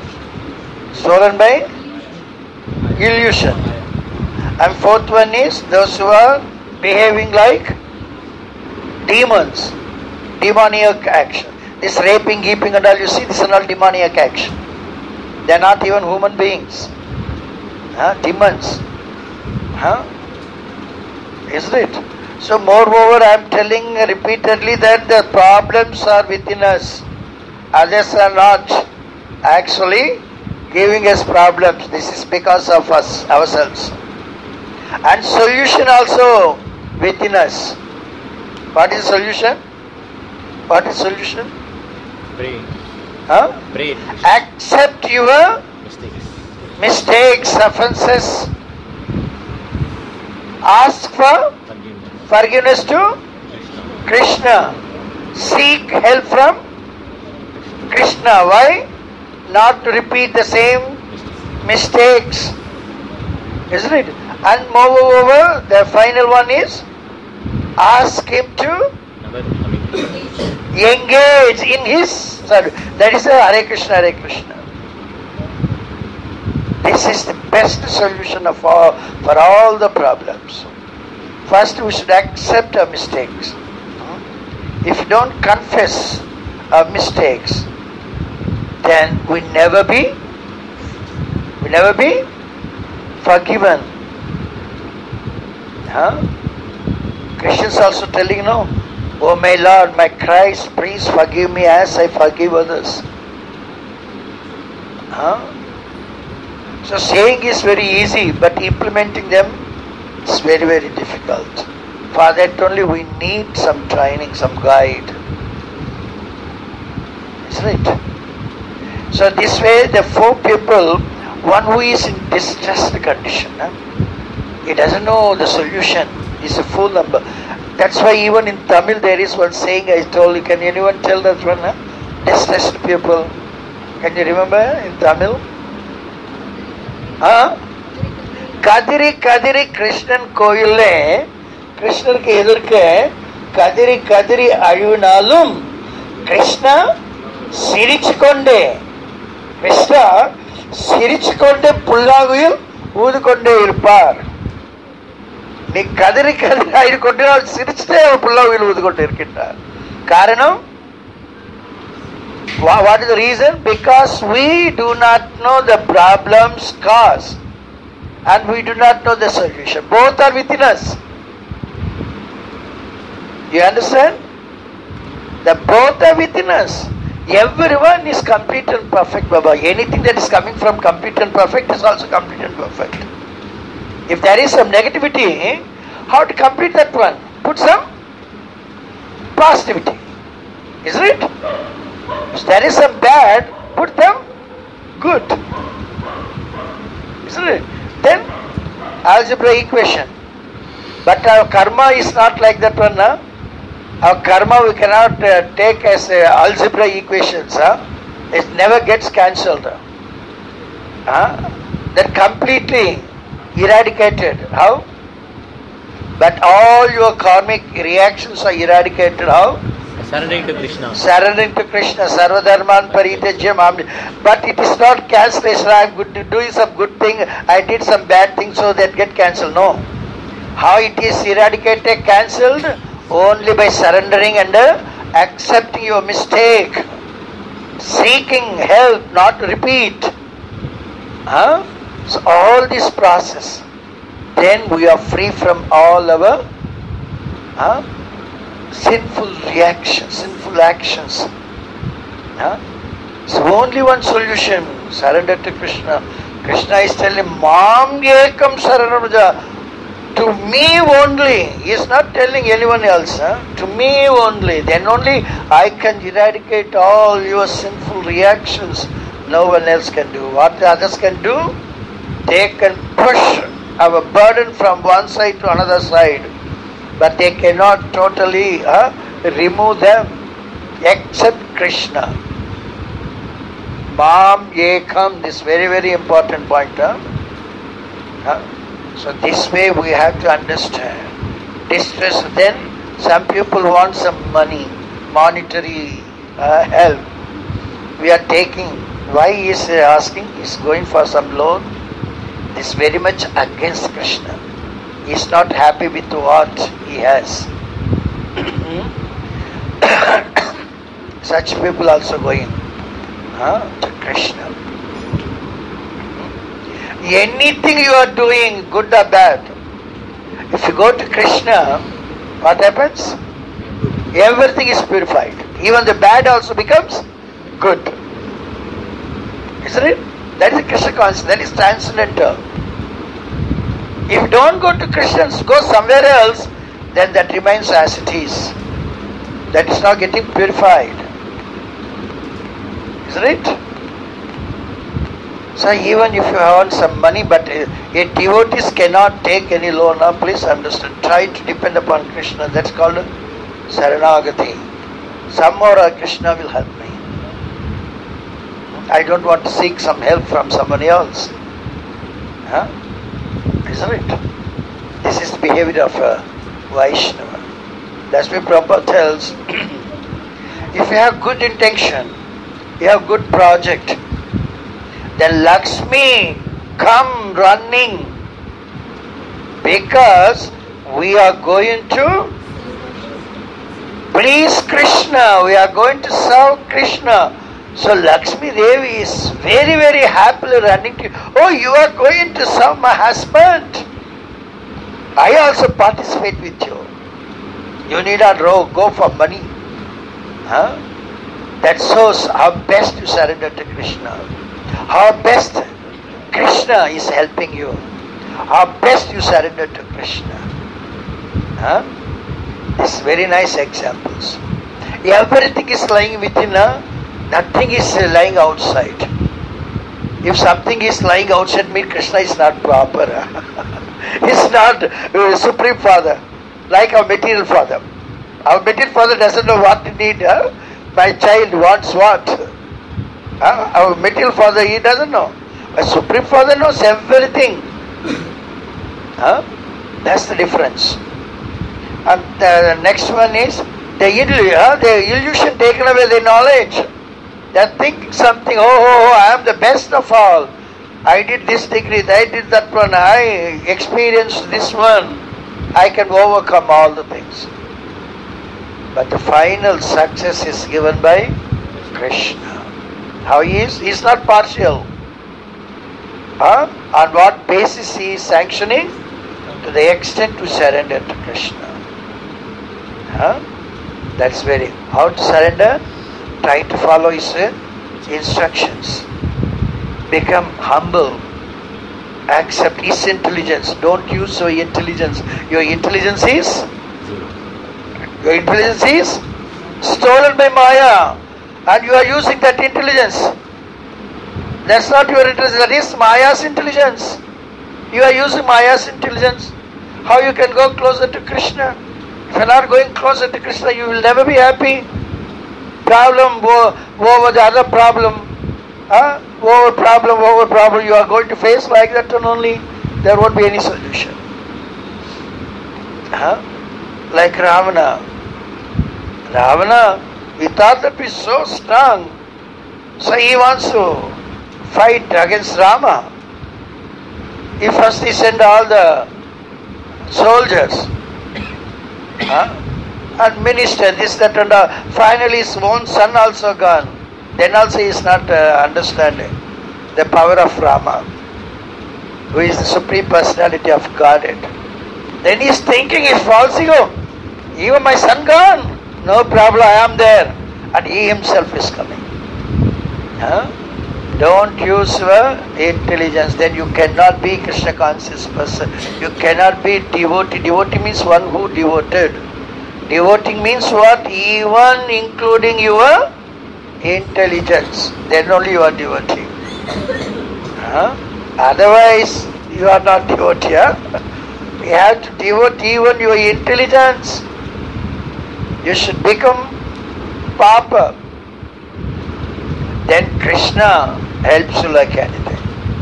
illusion. And 4th one is those who are behaving like demons, demoniac action. This raping, keeping and all, you see, this is all demoniac action. They are not even human beings. Demons. Isn't it? So moreover, I am telling repeatedly that the problems are within us. Others are not actually giving us problems. This is because of us, ourselves. And solution also within us. What is solution? What is solution? Pray. Pray. Accept your mistakes, offenses. Ask for forgiveness to Krishna. Seek help from Krishna. Why? Not to repeat the same mistakes. Isn't it? And moreover, the final one is ask him to engage in his service. That is a Hare Krishna, Hare Krishna. This is the best solution of all, for all the problems. First we should accept our mistakes. If we don't confess our mistakes, then we never be forgiven. Christians also telling, no, oh my Lord, my Christ, please forgive me as I forgive others. So saying is very easy, but implementing them is very, very difficult. For that only we need some training, some guide. Isn't it? So this way the four people, one who is in distressed condition, he doesn't know the solution, is a full number. That's why even in Tamil there is one saying I told you. Can anyone tell that one? Distressed people. Can you remember in Tamil? Kadiri Kadiri Krishnan கோயில்ல கிருஷ்ணருக்கு எதிர்க்க கதிரி கதிரி அழுவினாலும் கிருஷ்ணா சிரிச்சுக்கொண்டே புல்லாங்குயில் ஊதிக்கொண்டே இருப்பார். நீ கதிரி கதிரி ஆயிக்கொண்டே அவர் சிரிச்சுட்டே அவர் புல்லாங்குயில் ஊதிக்கொண்டே இருக்கின்றார். காரணம், what is the reason? Because we do not know the problem's cause and we do not know the solution. Both are within us. You understand? The both are within us. Everyone is complete and perfect, Baba. Anything that is coming from complete and perfect is also complete and perfect. If there is some negativity, how to complete that one? Put some positivity. Isn't it? If there is some bad, put them good. Isn't it? Then algebra equation. But our karma is not like that one. Our karma we cannot take as algebra equations. It never gets cancelled. That completely eradicated. How? But all your karmic reactions are eradicated. How? Surrendering to Krishna. Surrendering to Krishna. Sarvadharman paritejyam. But it is not cancellation. I am doing some good thing. I did some bad thing, so that get cancelled. No. How it is eradicated, cancelled? Only by surrendering and accepting your mistake. Seeking help, not repeat. So all this process, then we are free from all our sinful reactions, sinful actions. So only one solution, surrender to Krishna. Krishna is telling, Mam Ekam Saranamaja, to me only. He is not telling anyone else. To me only. Then only I can eradicate all your sinful reactions. No one else can do. What the others can do? They can push our burden from one side to another side. But they cannot totally remove them except Krishna. Mam Ekam, this very, very important point. So this way we have to understand. Distress, then some people want some money, monetary help. We are taking, why he is asking? He is going for some loan. This is very much against Krishna. He is not happy with what he has. Such people also going to Krishna. Anything you are doing, good or bad, if you go to Krishna, what happens? Everything is purified. Even the bad also becomes good. Isn't it? That is Krishna consciousness. That is transcendental. If you don't go to Krishna, go somewhere else, then that remains as it is. That is not getting purified. Isn't it? So even if you want some money, but a devotee cannot take any loan. Now please understand. Try to depend upon Krishna. That's called Saranagati. Somehow Krishna will help me. I don't want to seek some help from somebody else. Isn't it? This is the behavior of a Vaishnava. That's why Prabhupada tells, if you have good intention, you have good project, then Lakshmi come running, because We are going to please Krishna. We are going to serve Krishna. So Lakshmi Devi is very, very happily running to you. Oh, you are going to serve my husband. I also participate with you. You need not go for money. Huh? That shows how best you surrender to Krishna. How best Krishna is helping you. How best you surrender to Krishna. Huh? These very nice examples. Everything is lying within, nothing is lying outside. If something is lying outside me, Krishna is not proper. He's not Supreme Father, like our material father. Our material father doesn't know what to need. My child wants what? Our material father, he doesn't know. A Supreme Father knows everything. That's the difference. And the next one is the illusion taken away, the knowledge. They think something, I am the best of all. I did this degree, I did that one, I experienced this one. I can overcome all the things. But the final success is given by Krishna. How he is? He is not partial. On what basis he is sanctioning? To the extent to surrender to Krishna. That's very. How to surrender? Try to follow his instructions. Become humble. Accept his intelligence. Don't use your intelligence. Your intelligence is stolen by Maya. And you are using that intelligence. That's not your intelligence. That is Maya's intelligence. You are using Maya's intelligence. How you can go closer to Krishna? If you are not going closer to Krishna, you will never be happy. Problem over the other problem. Over problem. You are going to face like that one only. There won't be any solution. Like Ravana. We thought that he's so strong. So he wants to fight against Rama. He first sent all the soldiers. And minister, this, that, and finally his own son also gone. Then also he is not understanding the power of Rama, who is the Supreme Personality of Godhead. Then he is thinking, he is falsing, even my son gone, no problem, I am there. And he himself is coming. Don't use your intelligence, then you cannot be Krishna conscious person. You cannot be devotee. Devotee means one who devoted. Devoting means what? Even including your intelligence. Then only you are devotee. Otherwise, you are not devotee. You have to devote even your intelligence. You should become Papa. Then Krishna helps you like anything.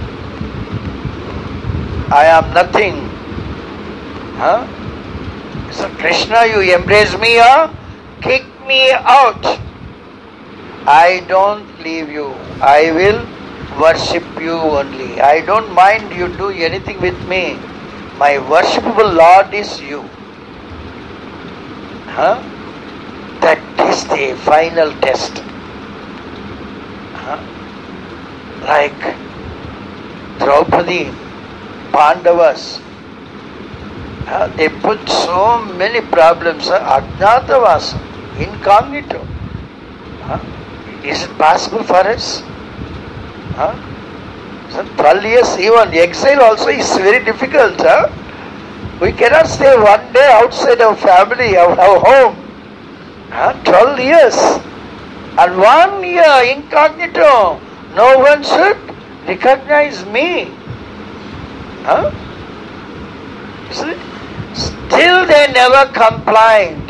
I am nothing. So Krishna, you embrace me, kick me out. I don't leave you. I will worship you only. I don't mind you do anything with me. My worshipable Lord is you. That is the final test. Like Draupadi, Pandavas, they put so many problems. Ajnatavasa, incognito. Is it possible for us? So 12 years, even exile also is very difficult. We cannot stay one day outside our family, our home. 12 years. And 1 year incognito. No one should recognize me. See? Still they never complained.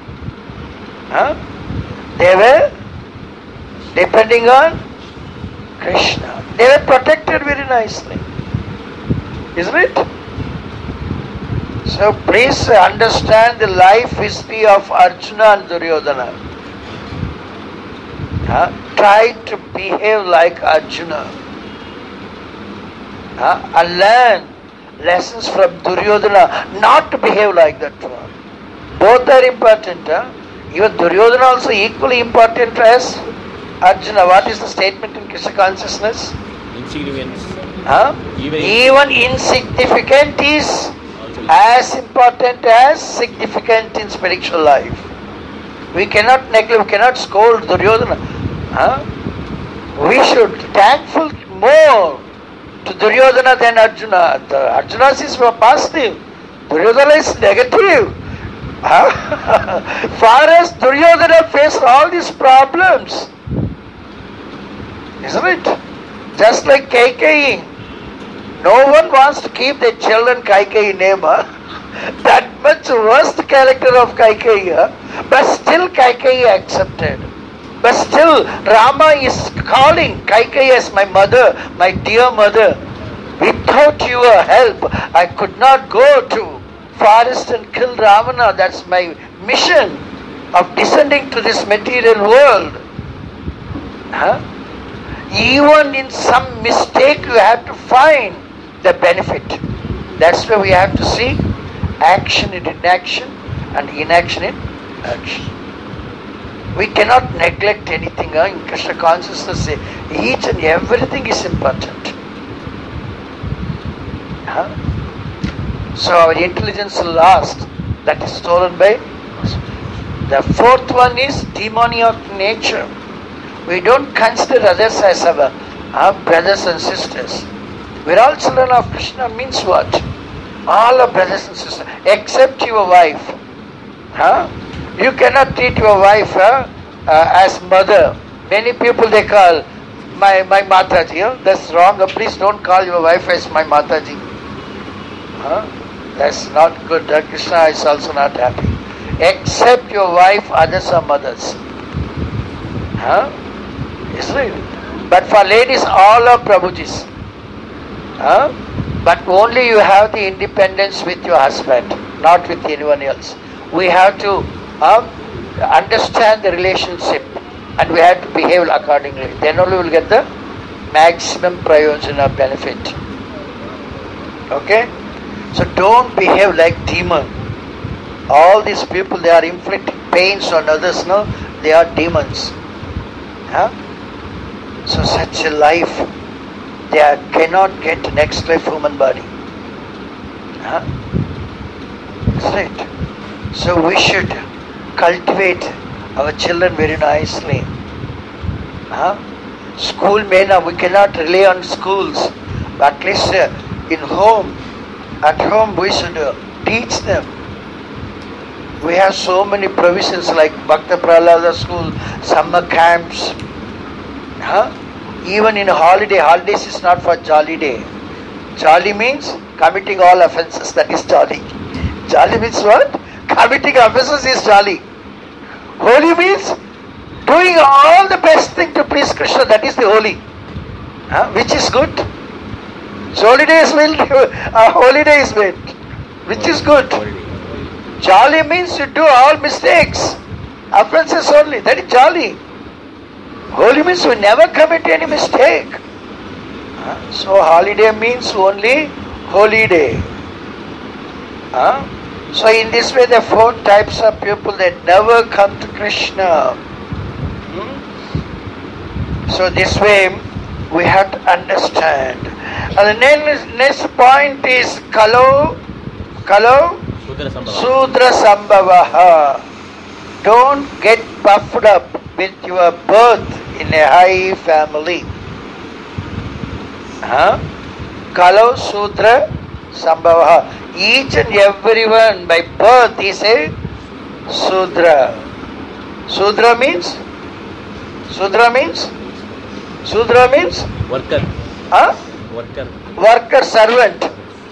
They were depending on Krishna. They were protected very nicely. Isn't it? So please understand the life history of Arjuna and Duryodhana. Try to behave like Arjuna. And learn lessons from Duryodhana not to behave like that one. Both are important. Even Duryodhana also equally important as Arjuna. What is the statement in Krishna consciousness? Insignificance. Even insignificant is Also as important as significant in spiritual life. We cannot neglect, we cannot scold Duryodhana. We should thankful more to Duryodhana than Arjuna. Arjuna is positive, Duryodhana is negative. Far as Duryodhana faced all these problems, isn't it? Just like Kaikeyi. No one wants to keep their children Kaikeyi name. That much worst character of Kaikeyi. But still Kaikeyi accepted. But still Rama is calling Kaikeyi as my mother, my dear mother. Without your help, I could not go to forest and kill Ravana. That's my mission of descending to this material world. Even in some mistake, you have to find the benefit. That's why we have to see action in inaction and inaction in action. We cannot neglect anything. In Krishna consciousness, each and everything is important. So our intelligence is lost. That is stolen by. The fourth one is demoniac nature. We don't consider others as our brothers and sisters. We're all children of Krishna means what? All are brothers and sisters, except your wife. You cannot treat your wife as mother. Many people they call my Mataji. That's wrong. Please don't call your wife as my Mataji. That's not good. Krishna is also not happy. Except your wife, others are mothers. Israel. But for ladies, all are Prabhujis. But only you have the independence with your husband, not with anyone else. We have to understand the relationship and we have to behave accordingly. Then only we will get the maximum prayojana benefit. Okay? So don't behave like demon. All these people, they are inflicting pains on others, no? They are demons. So such a life, they cannot get next life human body. That's right. So we should cultivate our children very nicely. School we cannot rely on schools, but at least at home we should teach them. We have so many provisions like Bhakta Prahlada school, summer camps. Even in holidays is not for jolly day. Jolly means committing all offences, that is jolly. Jolly means what? Committing offences is jolly. Holy means doing all the best thing to please Krishna, that is the holy. Which is good. So holiday is meant. Which is good. Jolly means you do all mistakes. Offences only, that is jolly. Holy means we never commit any mistake. So holiday means only holy day. So in this way the four types of people that never come to Krishna. So this way we have to understand. And the next point is Kalo Sudra Sambhavaha. Don't get puffed up with your birth in a high family. Kalo Sudra Sambhavaha. Each and everyone by birth is a Sudra. Sudra means worker. Worker, servant.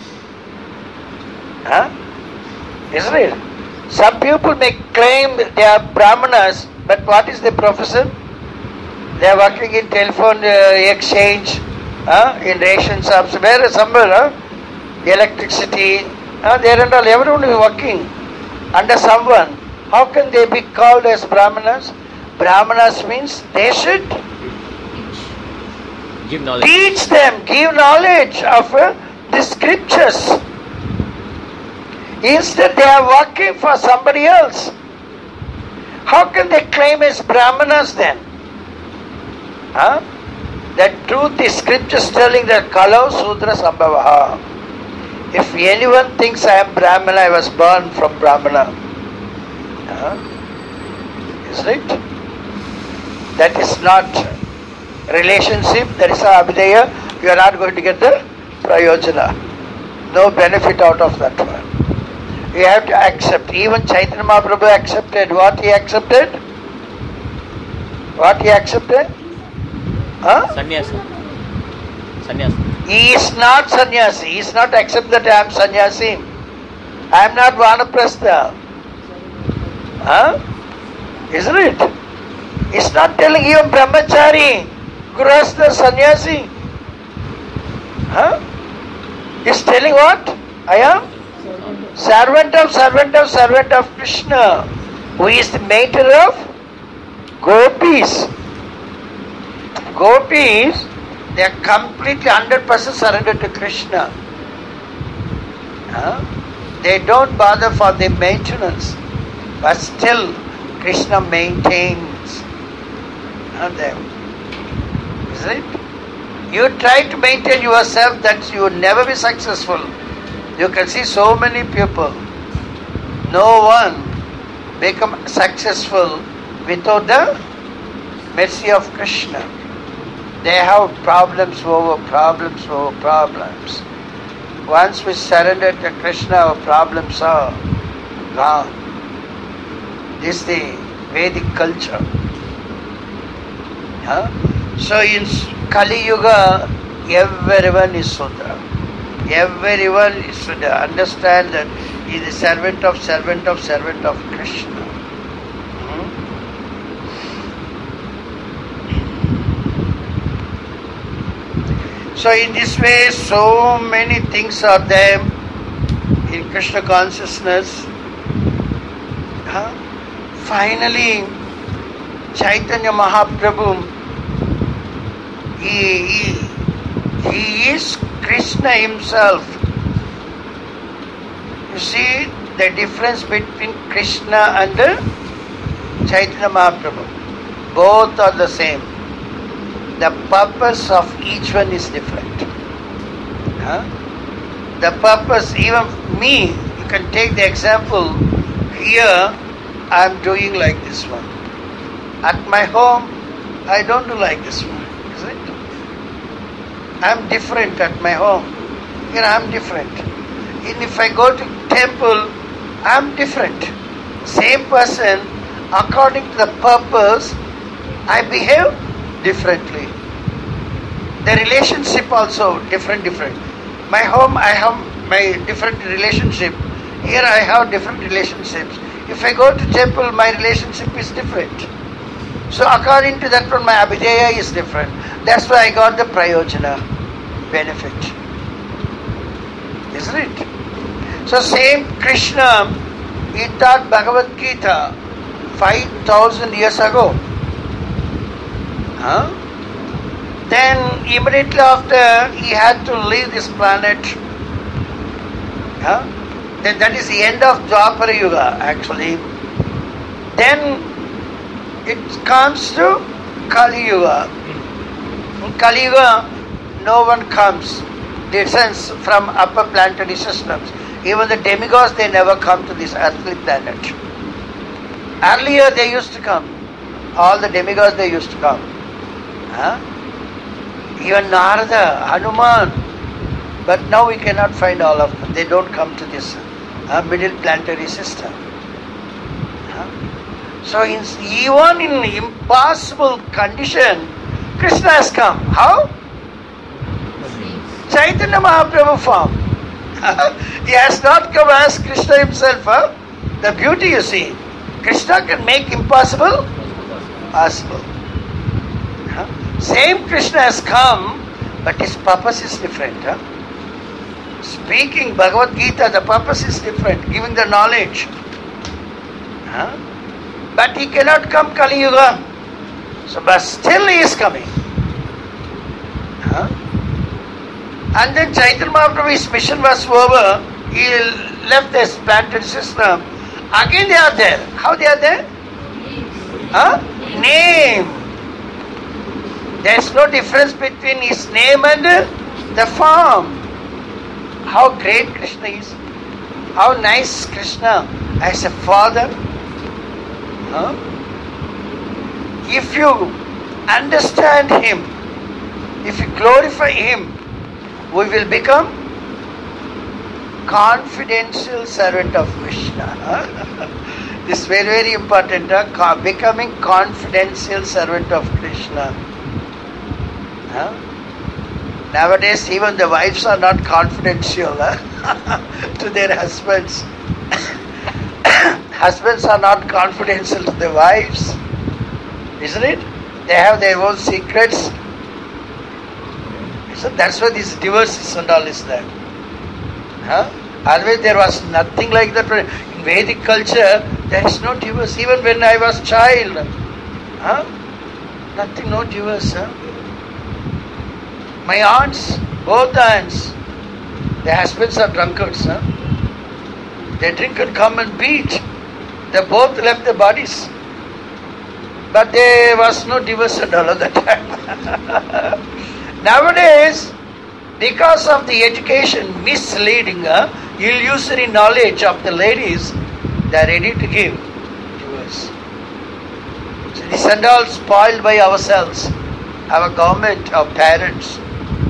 Isn't it? Some people may claim they are Brahmanas, but what is their profession? They are working in telephone exchange, in ration shops, somewhere, electricity, there and all, everyone is working under someone. How can they be called as Brahmanas? Brahmanas means they should Give knowledge. teach them, give knowledge of the scriptures. Instead, they are working for somebody else. How can they claim as Brahmanas then? Huh? That truth is scriptures telling that Kalau Sudra Sambhavaha. If anyone thinks I am Brahmana, I was born from Brahmana. Isn't it? That is not relationship, that is Abhidheya. You are not going to get the prayojana. No benefit out of that one. You have to accept. Even Chaitanya Mahaprabhu accepted. What he accepted? What he accepted? Sannyasa. Sannyasa. He is not sannyasi. He is not accept that I am sannyasi. I am not vanaprastha. Isn't it? He is not telling even brahmachari, grihastha, sannyasi. He is telling what? I am servant of Krishna, who is the maker of gopis. Gopis, they are completely 100% surrendered to Krishna. They don't bother for the maintenance, but still Krishna maintains them. Isn't it? You try to maintain yourself, that you will never be successful. You can see so many people, no one become successful without the mercy of Krishna. They have problems over problems over problems. Once we surrender to Krishna, our problems are gone. This is the Vedic culture. So in Kali Yuga, everyone is Sudra. Everyone is Sudra. Understand that he is the servant of Krishna. So in this way, so many things are there in Krishna consciousness. Finally, Chaitanya Mahaprabhu, he is Krishna himself. You see the difference between Krishna and Chaitanya Mahaprabhu. Both are the same. The purpose of each one is different. The purpose, even me, you can take the example, here I am doing like this one. At my home, I don't do like this one. Is it? I am different at my home. Here I am different. And if I go to temple, I am different. Same person, according to the purpose, I behave differently. The relationship also different. My home, I have my different relationship. Here I have different relationships. If I go to temple, my relationship is different. So according to that one, my abhideya is different. That's why I got the prayojana benefit. Isn't it? So same Krishna, he taught Bhagavad Gita 5,000 years ago. Then immediately after he had to leave this planet. Then that is the end of Dwapara Yuga actually. Then it comes to Kali Yuga. In Kali Yuga, no one comes, descends from upper planetary systems. Even the demigods, they never come to this earthly planet. Earlier they used to come. All the demigods, they used to come. Even Narada, Hanuman. But now we cannot find all of them. They don't come to this middle planetary system. So even in impossible condition, Krishna has come. How? Chaitanya Mahaprabhu form. He has not come as Krishna himself. The beauty you see. Krishna can make impossible possible. Same Krishna has come, but his purpose is different. Speaking Bhagavad Gita, the purpose is different, giving the knowledge. But he cannot come Kali Yuga. So, but still he is coming. And then Chaitanya Mahaprabhu's mission was over. He left the expanded system. Again they are there. How they are there? Name. There is no difference between his name and the form. How great Krishna is. How nice Krishna as a father. If you understand him, if you glorify him, we will become confidential servant of Krishna. This is very, very important. Becoming confidential servant of Krishna. Nowadays, even the wives are not confidential to their husbands. Husbands are not confidential to their wives. Isn't it? They have their own secrets. So that's why these divorces and all is there. Otherwise there was nothing like that. In Vedic culture, there is no divorce. Even when I was child, nothing, no divorce. My aunts, both aunts, their husbands are drunkards. They drink and come and beat. They both left their bodies. But there was no divorce and all of that time. Nowadays, because of the education misleading, illusory knowledge of the ladies, they are ready to give divorce. So this and all spoiled by ourselves, our government, our parents.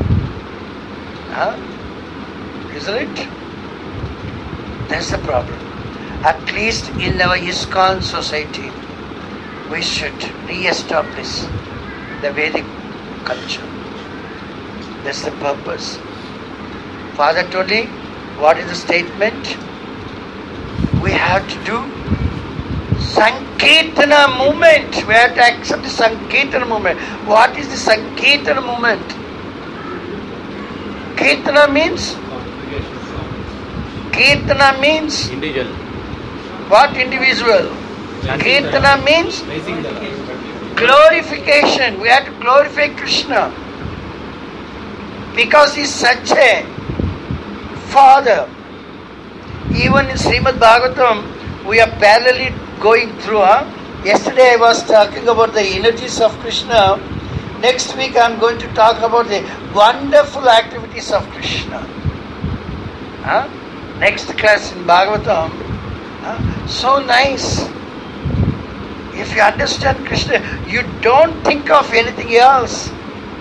Isn't it? That's the problem. At least in our ISKCON society, we should re-establish the Vedic culture. That's the purpose. Father told me, what is the statement? We have to do Sankirtana movement. We have to accept the Sankirtana movement. What is the Sankirtana movement? Kirtana means? Kirtana means? Individual. What individual? Kirtana means? Glorification. We have to glorify Krishna. Because he is such a father. Even in Srimad Bhagavatam, we are parallelly going through. Yesterday I was talking about the energies of Krishna. Next week I am going to talk about the wonderful activities of Krishna. Next class in Bhagavatam. So nice. If you understand Krishna, you don't think of anything else.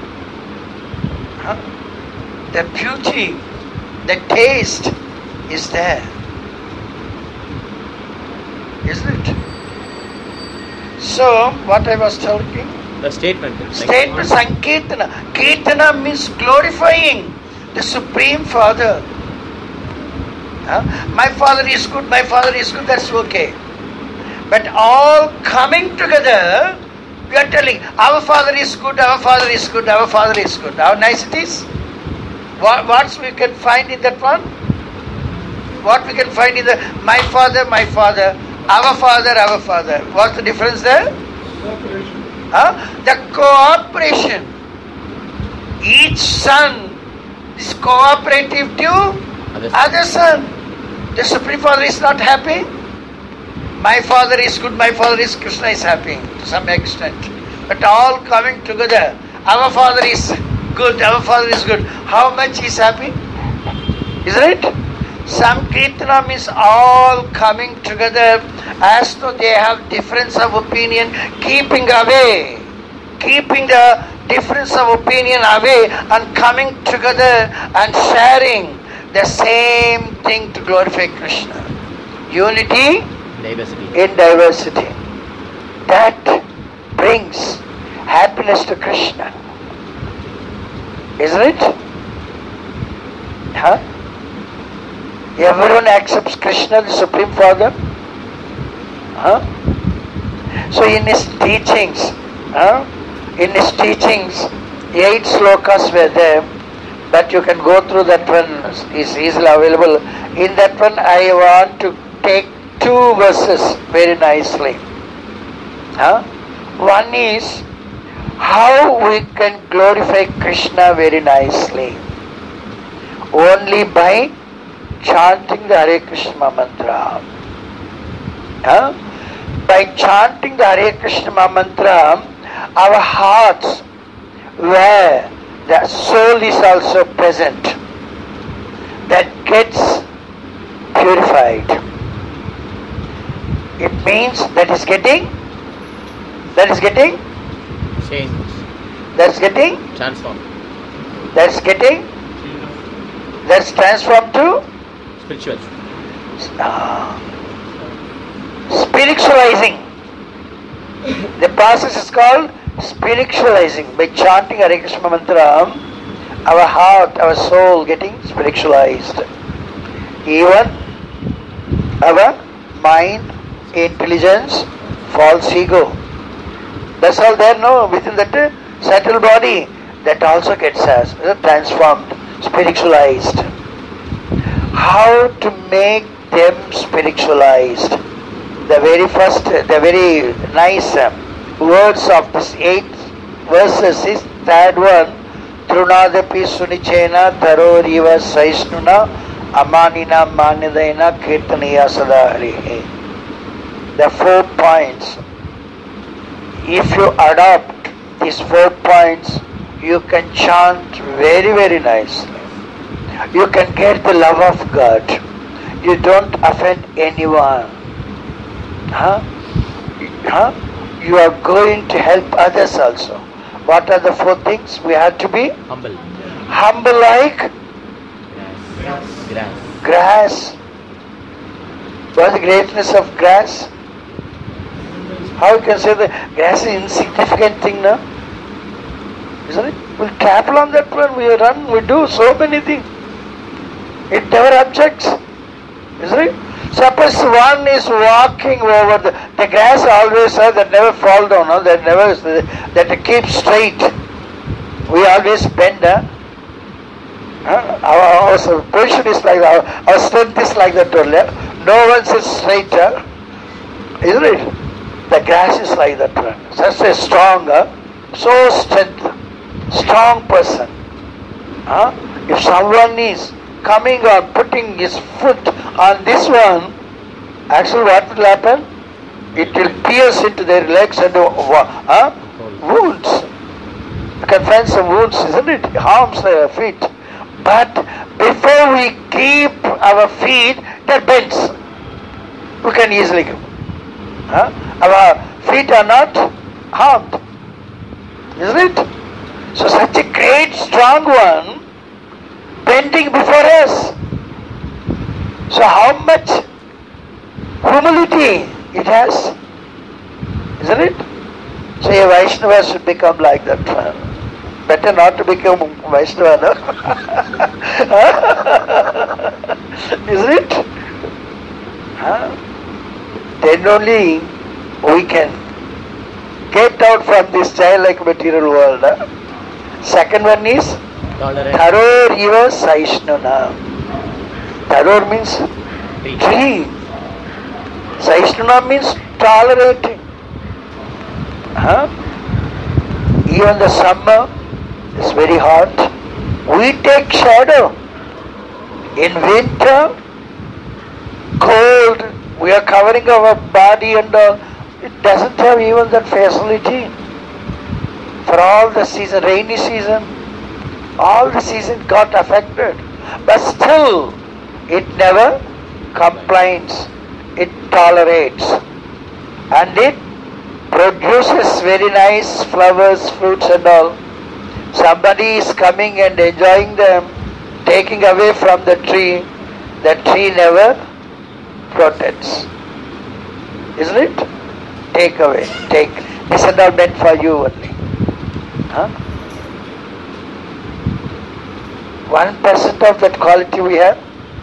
The beauty, the taste is there. Isn't it? So, what I was talking? The statement. Statement, Sankirtana. Kirtana means glorifying the Supreme Father. My Father is good, my Father is good, that's okay. But all coming together, we are telling, our Father is good, our Father is good, our Father is good. How nice it is? What we can find in that one? What we can find in the my Father, our Father, our Father. What's the difference there? Cooperation. The cooperation. Each son is cooperative to other son. The Supreme Father is not happy. My Father is good, my Father is Krishna is happy to some extent. But all coming together. Our Father is good, our Father is good. How much is happy? Isn't it? Sankirtana means all coming together as though they have difference of opinion, keeping the difference of opinion away and coming together and sharing the same thing to glorify Krishna. Unity in diversity. That brings happiness to Krishna. Isn't it? Everyone accepts Krishna, the Supreme Father. So in his teachings, 8 slokas were there, but you can go through that one, is easily available. In that one I want to take 2 verses very nicely. One is how we can glorify Krishna very nicely. only by chanting the Hare Krishna mantra. Huh? By chanting the Hare Krishna mantra, our hearts, where the soul is also present, that gets purified. It means that is getting Change. Transform. That's transformed to Spiritual. spiritualizing. The process is called spiritualizing. By chanting Hare Krishna mantra, our heart, our soul getting spiritualized. Even our mind, intelligence, false ego. That's all there, no? Within that subtle body, that also gets transformed, spiritualized. How to make them spiritualized? The very nice words of this 8 verses is third one. Trunadapi sunichena taroriva saisnuna amanina manidaina kirtaniya sadaharihe. The 4 points. If you adopt these 4 points, you can chant very, very nicely. You can get the love of God. You don't offend anyone. You are going to help others also. What are the 4 things? We have to be Humble. humble like grass. What is the greatness of grass? How you can say the grass is an insignificant thing now? Isn't it? We'll trample on that one, we run, we do so many things. It never objects. Isn't it? Suppose one is walking over the grass always that never fall down, no? That keeps straight. We always bend. Our position is like that, our strength is like that only. No one sits straight. Isn't it? The grass is like that one. Such a strong, strong person. If someone is coming or putting his foot on this one, actually what will happen? It will pierce into their legs and wounds. You can find some wounds, isn't it? Harms their feet. But before we keep our feet, they're bends. We can easily go. Our feet are not harmed. Isn't it? So such a great strong one bending before us. So how much humility it has. Isn't it? So a Vaishnava should become like that one. Better not to become Vaishnava, no? Isn't it? Then only we can get out from this childlike material world. Second one is Taror Iva Saishnuna. Taror means tree. Saishnuna means tolerating. Even the summer is very hot. We take shadow. In winter, cold, we are covering our body and all. It doesn't have even that facility. For all the season, rainy season, all the season got affected. But still, it never complains. It tolerates. And it produces very nice flowers, fruits and all. Somebody is coming and enjoying them, taking away from the tree never protects. Isn't it? Take away. Take. This is all meant for you only. 1% of that quality we have?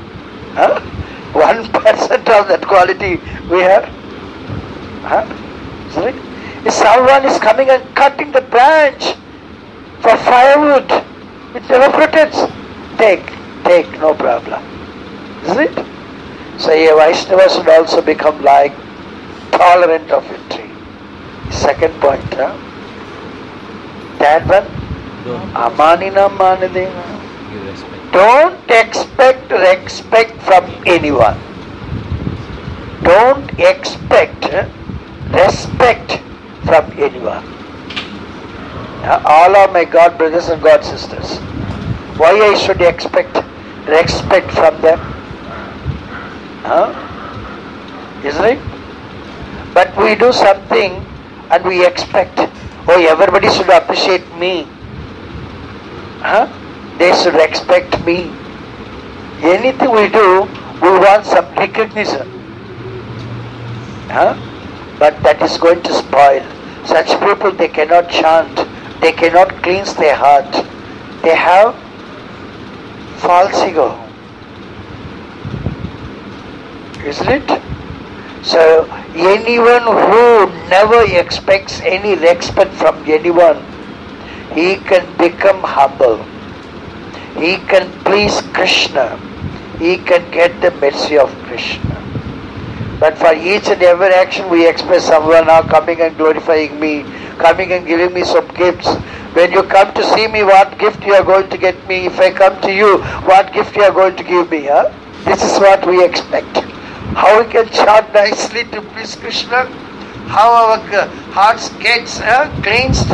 1% of that quality we have? Isn't it? If someone is coming and cutting the branch for firewood, it never protects. Take, no problem. Isn't it? So a Vaishnava should also become like tolerant of a tree. Second point. Third one, Amanina Manadena. Don't expect respect from anyone. Don't expect respect from anyone. All are my God brothers and God sisters. Why I should expect respect from them? Isn't it? But we do something and we expect, everybody should appreciate me. They should respect me. Anything we do, we want some recognition. But that is going to spoil. Such people, they cannot chant. They cannot cleanse their heart. They have false ego. Isn't it? So, anyone who never expects any respect from anyone, he can become humble. He can please Krishna. He can get the mercy of Krishna. But for each and every action we expect someone now coming and glorifying me, coming and giving me some gifts. When you come to see me, what gift you are going to get me? If I come to you, what gift you are going to give me? This is what we expect. How we can chant nicely to please Krishna, how our hearts gets cleansed.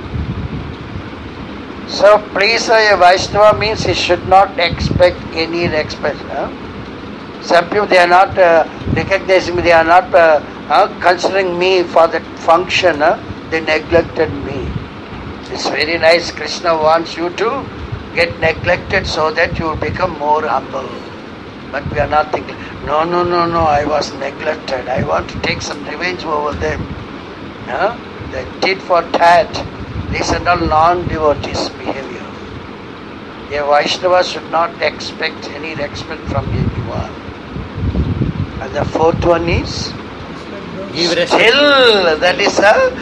So please a Vaishnava means he should not expect any respect. Some people, they are not recognizing me, they are not considering me for that function. They neglected me. It's very nice. Krishna wants you to get neglected so that you will become more humble. But we are not thinking, no, I was neglected. I want to take some revenge over them. They tit for tat. This and all non-devotees behavior. A Vaishnava should not expect any respect from anyone. And the fourth one is still, that is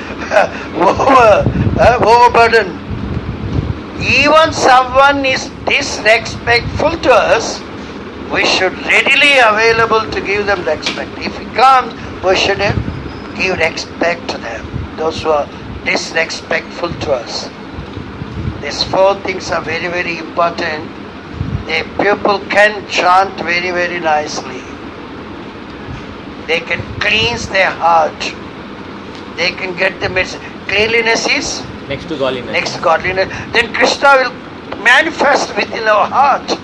overburden. Even someone is disrespectful to us, we should readily available to give them respect. If we can't, we should give respect to them. Those who are disrespectful to us. These four things are very, very important. The people can chant very, very nicely. They can cleanse their heart. They can get the message. Cleanliness is next to godliness. Next to godliness. Then Krishna will manifest within our heart.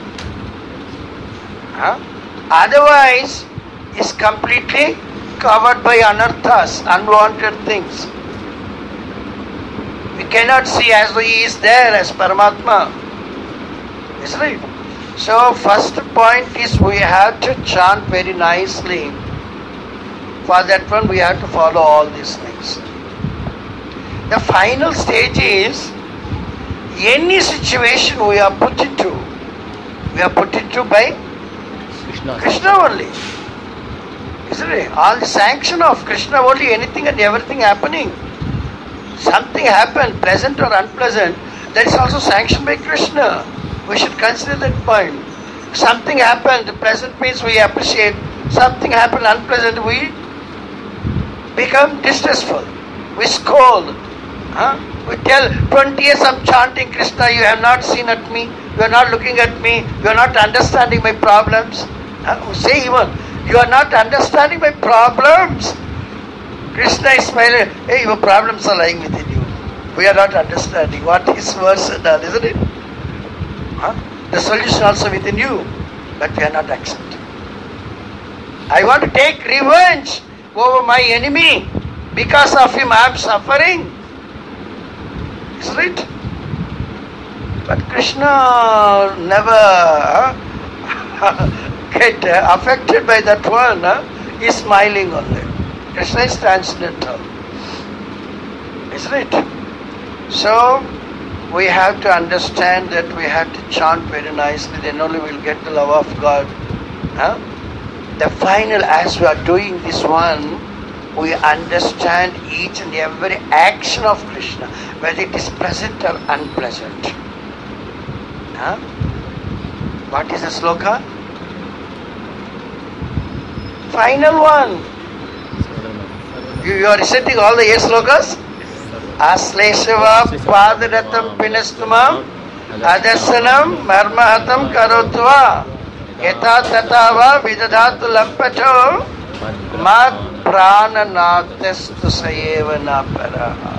Otherwise, is completely covered by anarthas, unwanted things. We cannot see as though he is there as Paramatma. Isn't it? So, first point is we have to chant very nicely. For that one, we have to follow all these things. The final stage is any situation we are put into by Krishna only. Isn't it? All the sanction of Krishna only, anything and everything happening. Something happened, pleasant or unpleasant, that is also sanctioned by Krishna. We should consider that point. Something happened, pleasant means we appreciate. Something happened unpleasant, we become distressful. We scold. We tell 20 years I'm chanting Krishna, you have not seen at me, you are not looking at me, you are not understanding my problems. Say even, you are not understanding my problems. Krishna is smiling, hey, your problems are lying within you. We are not understanding what his words are done, isn't it? The solution also within you, but we are not accepting. I want to take revenge over my enemy. Because of him I am suffering. Isn't it? But Krishna never get affected by that one. He is smiling only. Krishna is transcendental. Isn't it? So, we have to understand that we have to chant very nicely, then only we will get the love of God. The final, as we are doing this one, we understand each and every action of Krishna, whether it is pleasant or unpleasant. What is the sloka? Final one. You are reciting all the 8 slokas? Asleshava padaratam pinastumam Adasanam marmahatam karotva yata tatava vidadatu lampato mad prananatestu sayeva naparaha.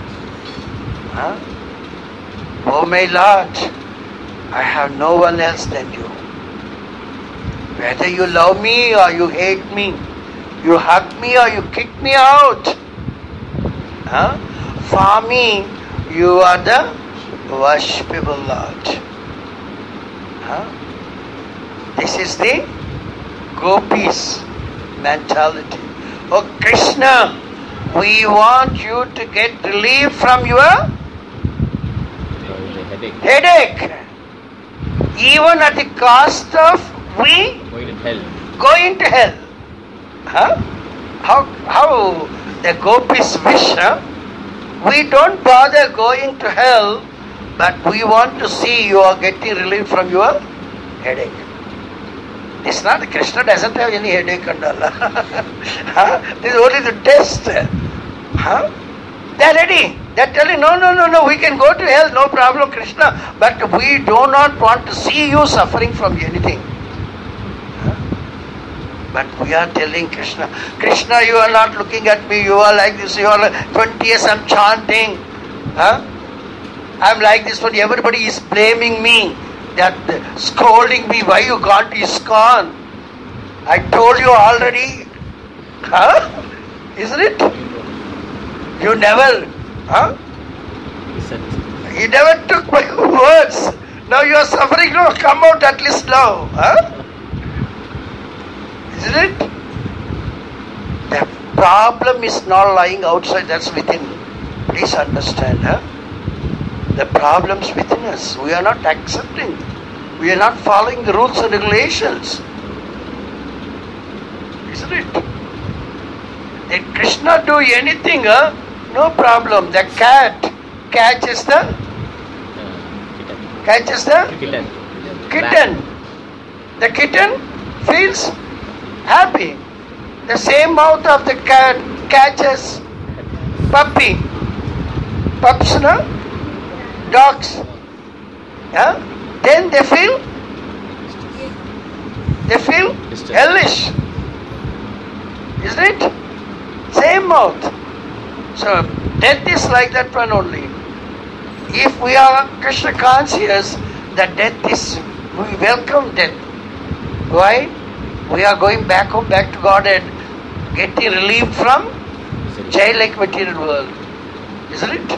Oh my Lord, I have no one else than you. Whether you love me or you hate me, you hug me or you kick me out, for me, you are the worshipable Lord. This is the gopis mentality. Oh Krishna, we want you to get relief from your headache. Even at the cost of we going to hell. How the gopis wish, we don't bother going to hell, but we want to see you are getting relief from your headache. It's not, Krishna doesn't have any headache and all. This is only the test. They're ready. They're telling, no, we can go to hell, no problem, Krishna, but we do not want to see you suffering from anything. But we are telling Krishna, Krishna, you are not looking at me, you are like this, you are like 20 years I'm chanting. I'm like this one, everybody is blaming me, that scolding me, why you gone to ISKCON? I told you already. Isn't it? You never, you never took my words. Now you are suffering, no, come out at least now. Isn't it? The problem is not lying outside, that's within. Please understand, the problem's within us. We are not accepting. We are not following the rules and regulations. Isn't it? Did Krishna do anything? No problem. The cat catches the kitten. The kitten feels happy. The same mouth of the cat catches puppy. Pups, no? Dogs. Then they feel hellish. Isn't it? Same mouth. So death is like that one only. If we are Krishna conscious, the death is, we welcome death. Why? We are going back home, back to God and getting relief from jail-like material world. Isn't it?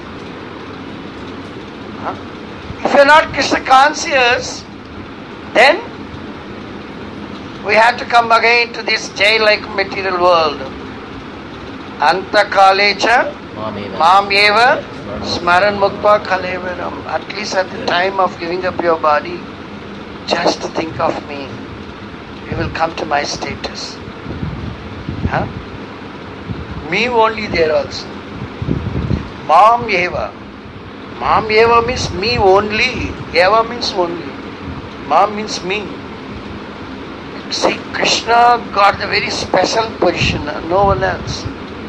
If you are not Krishna conscious, then we have to come again to this jail-like material world. Anta kalecha mam eva smaran mukta kalevaram. At least at the time of giving up your body, just think of me. You will come to my status. Me only there also. Mam eva. Mam eva means me only. Eva means only. Mam means me. See, Krishna got a very special position, no one else.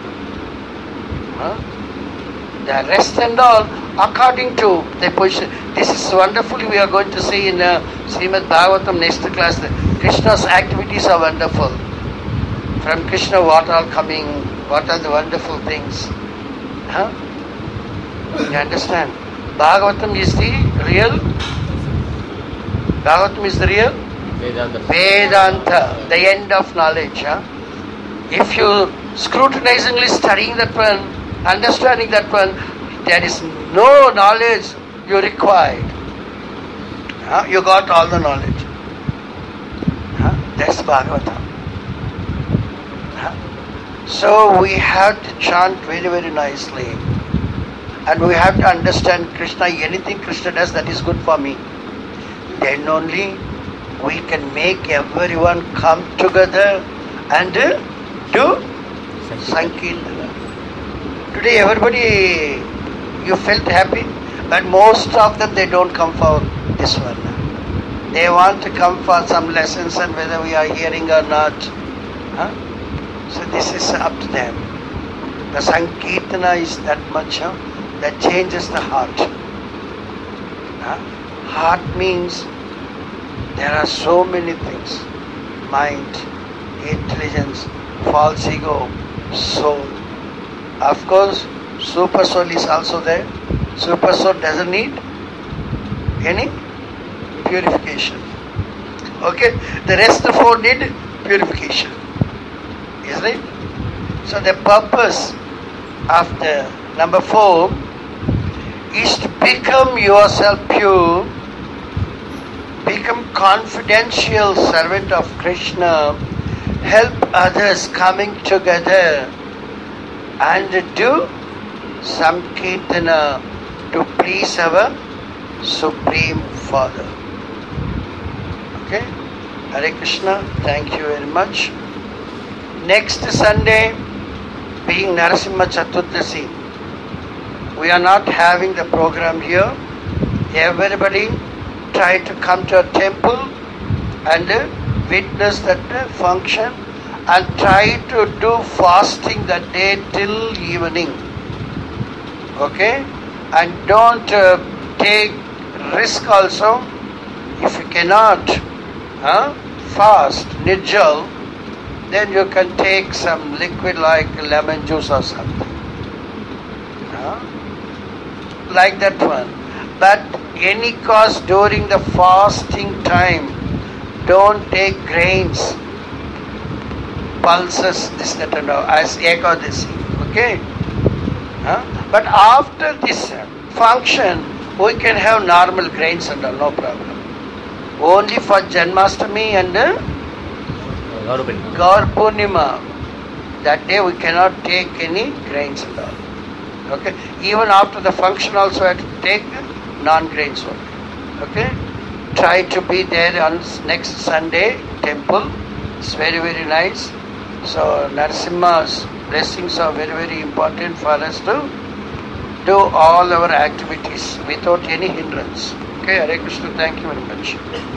The rest and all according to the position. This is wonderfully we are going to see in Srimad Bhagavatam next class. Krishna's activities are wonderful. From Krishna what are coming, what are the wonderful things. You understand? Bhagavatam is the real Vedanta, the end of knowledge. If you scrutinizingly studying that one, understanding that one, there is no knowledge you required. You got all the knowledge. That's Bhagavatam. So we have to chant very, very nicely. And we have to understand Krishna, anything Krishna does that is good for me. Then only we can make everyone come together and do Sankirtana. Today everybody, you felt happy, but most of them they don't come for this one. They want to come for some lessons and whether we are hearing or not. So this is up to them. The Sankirtana is that much that changes the heart. Heart means there are so many things. Mind, intelligence, false ego, soul. Of course, super soul is also there. Super soul doesn't need any purification. Okay? The rest of four need purification. Isn't it? So the purpose of the number 4 is to become yourself pure, become confidential servant of Krishna, help others coming together and do some kirtana to please our Supreme Father. Okay? Hare Krishna, thank you very much. Next Sunday, being Narasimha Chaturdasi, we are not having the program here. Everybody try to come to a temple and witness that function and try to do fasting that day till evening. Okay? And don't take risk also. If you cannot fast, nirjal, then you can take some liquid like lemon juice or something. Like that one. But any cost during the fasting time, don't take grains, pulses, this, that and all, as Ekadasi. Okay? But after this function, we can have normal grains and all, no problem. Only for Janmashtami and Gaur Purnima, that day we cannot take any grains and all. Okay? Even after the function also I have to take non-grains only. Okay? Try to be there on next Sunday, temple. It's very, very nice. So Narasimha's blessings are very, very important for us to do all our activities without any hindrance. Okay, Hare Krishna, thank you very much.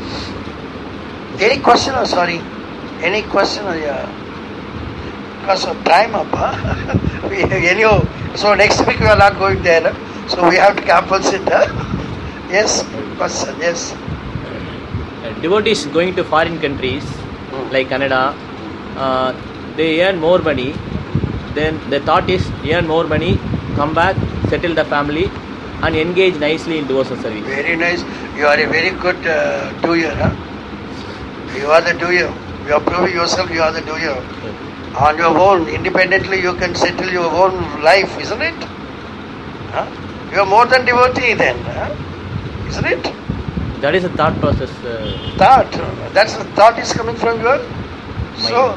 Any question or sorry? Any question or yeah? Because of time up, anyhow, so next week we are not going there. So we have to compensate. Yes, question, yes. Devotees going to foreign countries like Canada, they earn more money. Then the thought is earn more money, come back, settle the family, and engage nicely in devotional service. Very nice. You are a very good doer. You are the doer. You are proving yourself. You are the doer. On your own, independently, you can settle your own life, isn't it? You are more than devotee then, isn't it? That is a thought process. Thought. That's the thought is coming from your soul.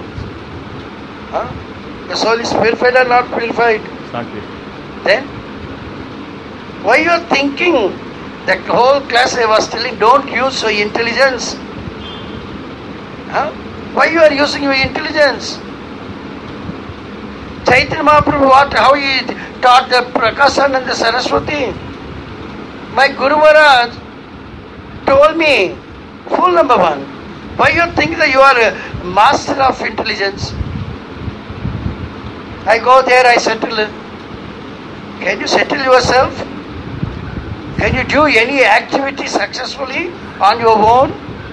The soul is purified or not purified? It's not purified. Then, why you are thinking? That whole class I was telling, don't use your intelligence. Why you are using your intelligence? Chaitanya Mahaprabhu, how he taught the Prakasananda Saraswati? My Guru Maharaj told me, full number 1, why you think that you are a master of intelligence? I go there, I settle. Can you settle yourself? Can you do any activity successfully on your own?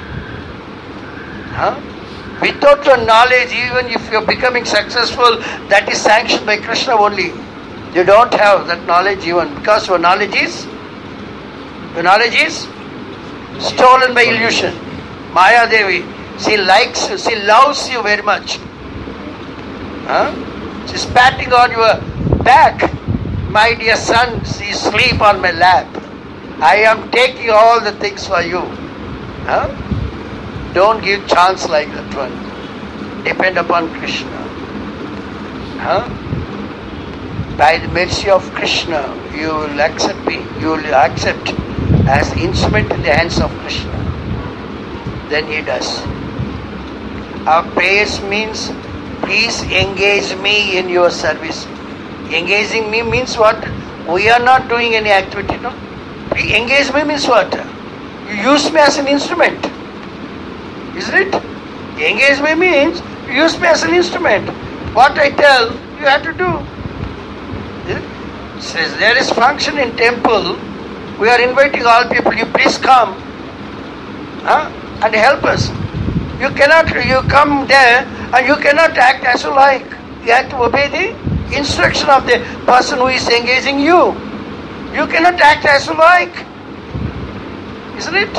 Without your knowledge, even if you are becoming successful, that is sanctioned by Krishna only. You don't have that knowledge even, because your knowledge is stolen by illusion. Maya Devi, she likes you, she loves you very much. She's patting on your back. My dear son, she sleep on my lap. I am taking all the things for you. Don't give chance like that one. Depend upon Krishna. By the mercy of Krishna, you will accept me. You will accept as instrument in the hands of Krishna. Then he does. Our prayers means, please engage me in your service. Engaging me means what? We are not doing any activity, no? Engage me means what? You use me as an instrument. Isn't it? Engage me means you use me as an instrument. What I tell, you have to do. It says there is function in temple. We are inviting all people. You please come, and help us. You come there and you cannot act as you like. You have to obey the instruction of the person who is engaging you. You cannot act as you like. Isn't it?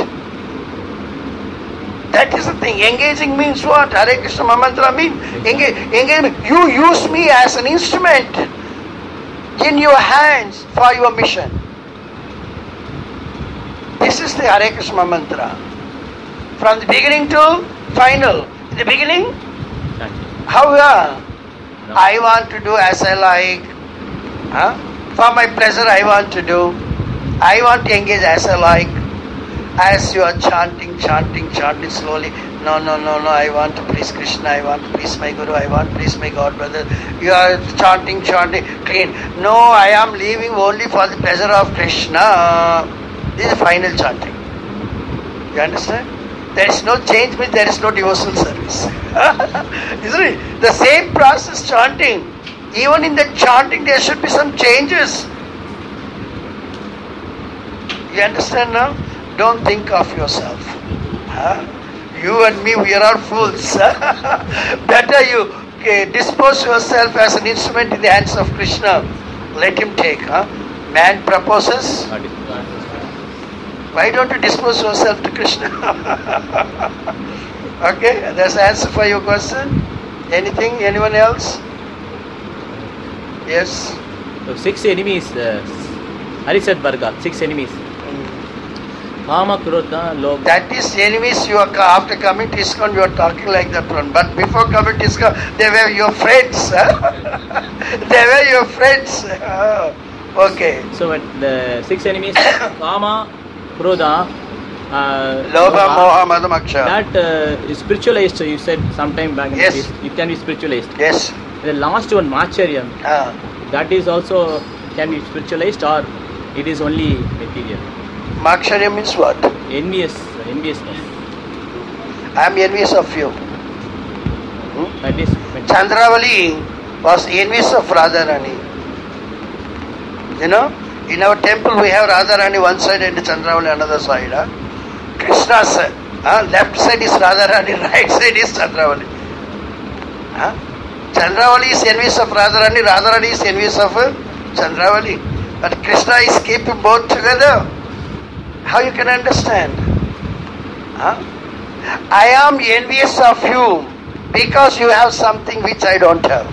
That is the thing. Engaging means what? Hare Krishna Mantra means engagement. You use me as an instrument in your hands for your mission. This is the Hare Krishna Mantra. From the beginning to final. In the beginning, how we are? No. I want to do as I like. For my pleasure I want to do. I want to engage as I like. As you are chanting slowly. No, I want to please Krishna, I want to please my Guru, I want to please my God brother. You are chanting, clean. No, I am leaving only for the pleasure of Krishna. This is final chanting. You understand? There is no change, means there is no devotional service. Isn't it? The same process chanting. Even in the chanting there should be some changes. You understand now? Don't think of yourself. You and me, we are all fools. Better you dispose yourself as an instrument in the hands of Krishna. Let him take. Man proposes. Why don't you dispose yourself to Krishna? Okay, that's the answer for your question. Anything? Anyone else? Yes? So 6 enemies, Harisat Varga, 6 enemies. Kama, Krodha, Lobha. That is enemies. You are after coming to ISKCON, you are talking like that one. But before coming to ISKCON, they were your friends. They were your friends. Okay. So when the 6 enemies, Kama, Krodha, Lobha, Moha, Madamaksha. That is spiritualized. So you said sometime back. Yes. It can be spiritualized. Yes. The last one, Macharyam. That is also can be spiritualized, or it is only material. Maksharya means what? Enviousness. I am envious of you. That is Chandravali was envious of Radharani. You know, in our temple we have Radharani one side and Chandravali another side. Krishna's left side is Radharani, right side is Chandravali. Chandravali is envious of Radharani, Radharani is envious of Chandravali. But Krishna is keeping both together. How you can understand? I am envious of you because you have something which I don't have.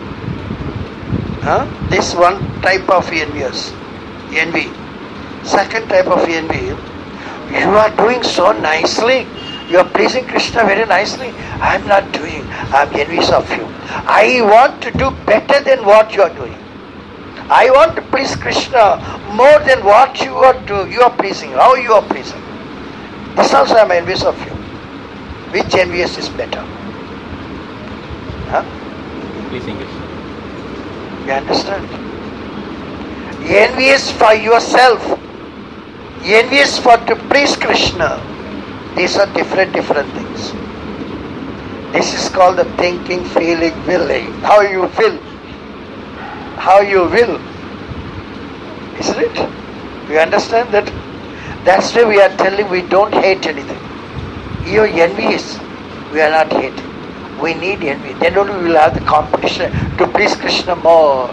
This one type of envy. Second type of envy, you are doing so nicely. You are pleasing Krishna very nicely. I am not doing. I am envious of you. I want to do better than what you are doing. I want to please Krishna more than what you are doing. You are pleasing. How you are pleasing. This also I am envious of you. Which envious is better? pleasing Krishna. You understand? Envious for yourself. Envious for to please Krishna. These are different things. This is called the thinking, feeling, willing. How you feel. How you will. Isn't it? You understand that? That's why we are telling we don't hate anything. You are envious. We are not hating. We need envy. Then only we will have the competition to please Krishna more.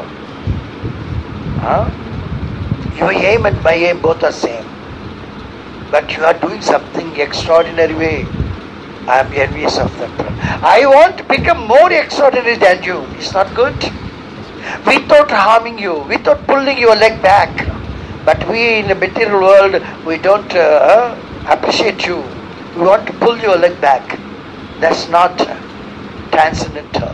Your aim and my aim both are same. But you are doing something extraordinary way. I am envious of that. I want to become more extraordinary than you. It's not good. Without harming you, without pulling your leg back. But we in the material world, we don't appreciate you. We want to pull your leg back. That's not transcendental.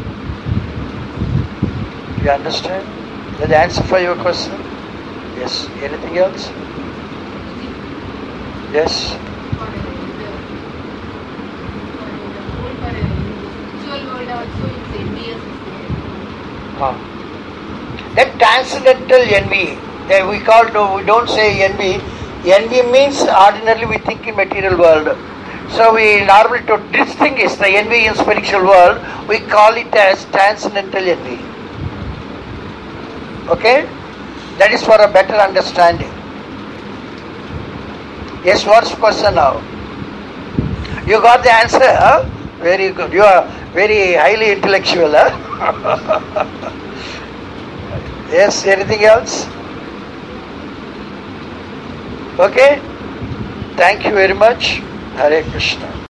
You understand? Is that the answer for your question? Yes. Anything else? Yes. That transcendental envy, we don't say envy. Envy means ordinarily we think in material world. So we normally to distinguish the envy in spiritual world, we call it as transcendental envy. Okay? That is for a better understanding. Yes, what's the question now? You got the answer, huh? Very good. You are very highly intellectual, huh? Yes, anything else? Okay? Thank you very much. Hare Krishna.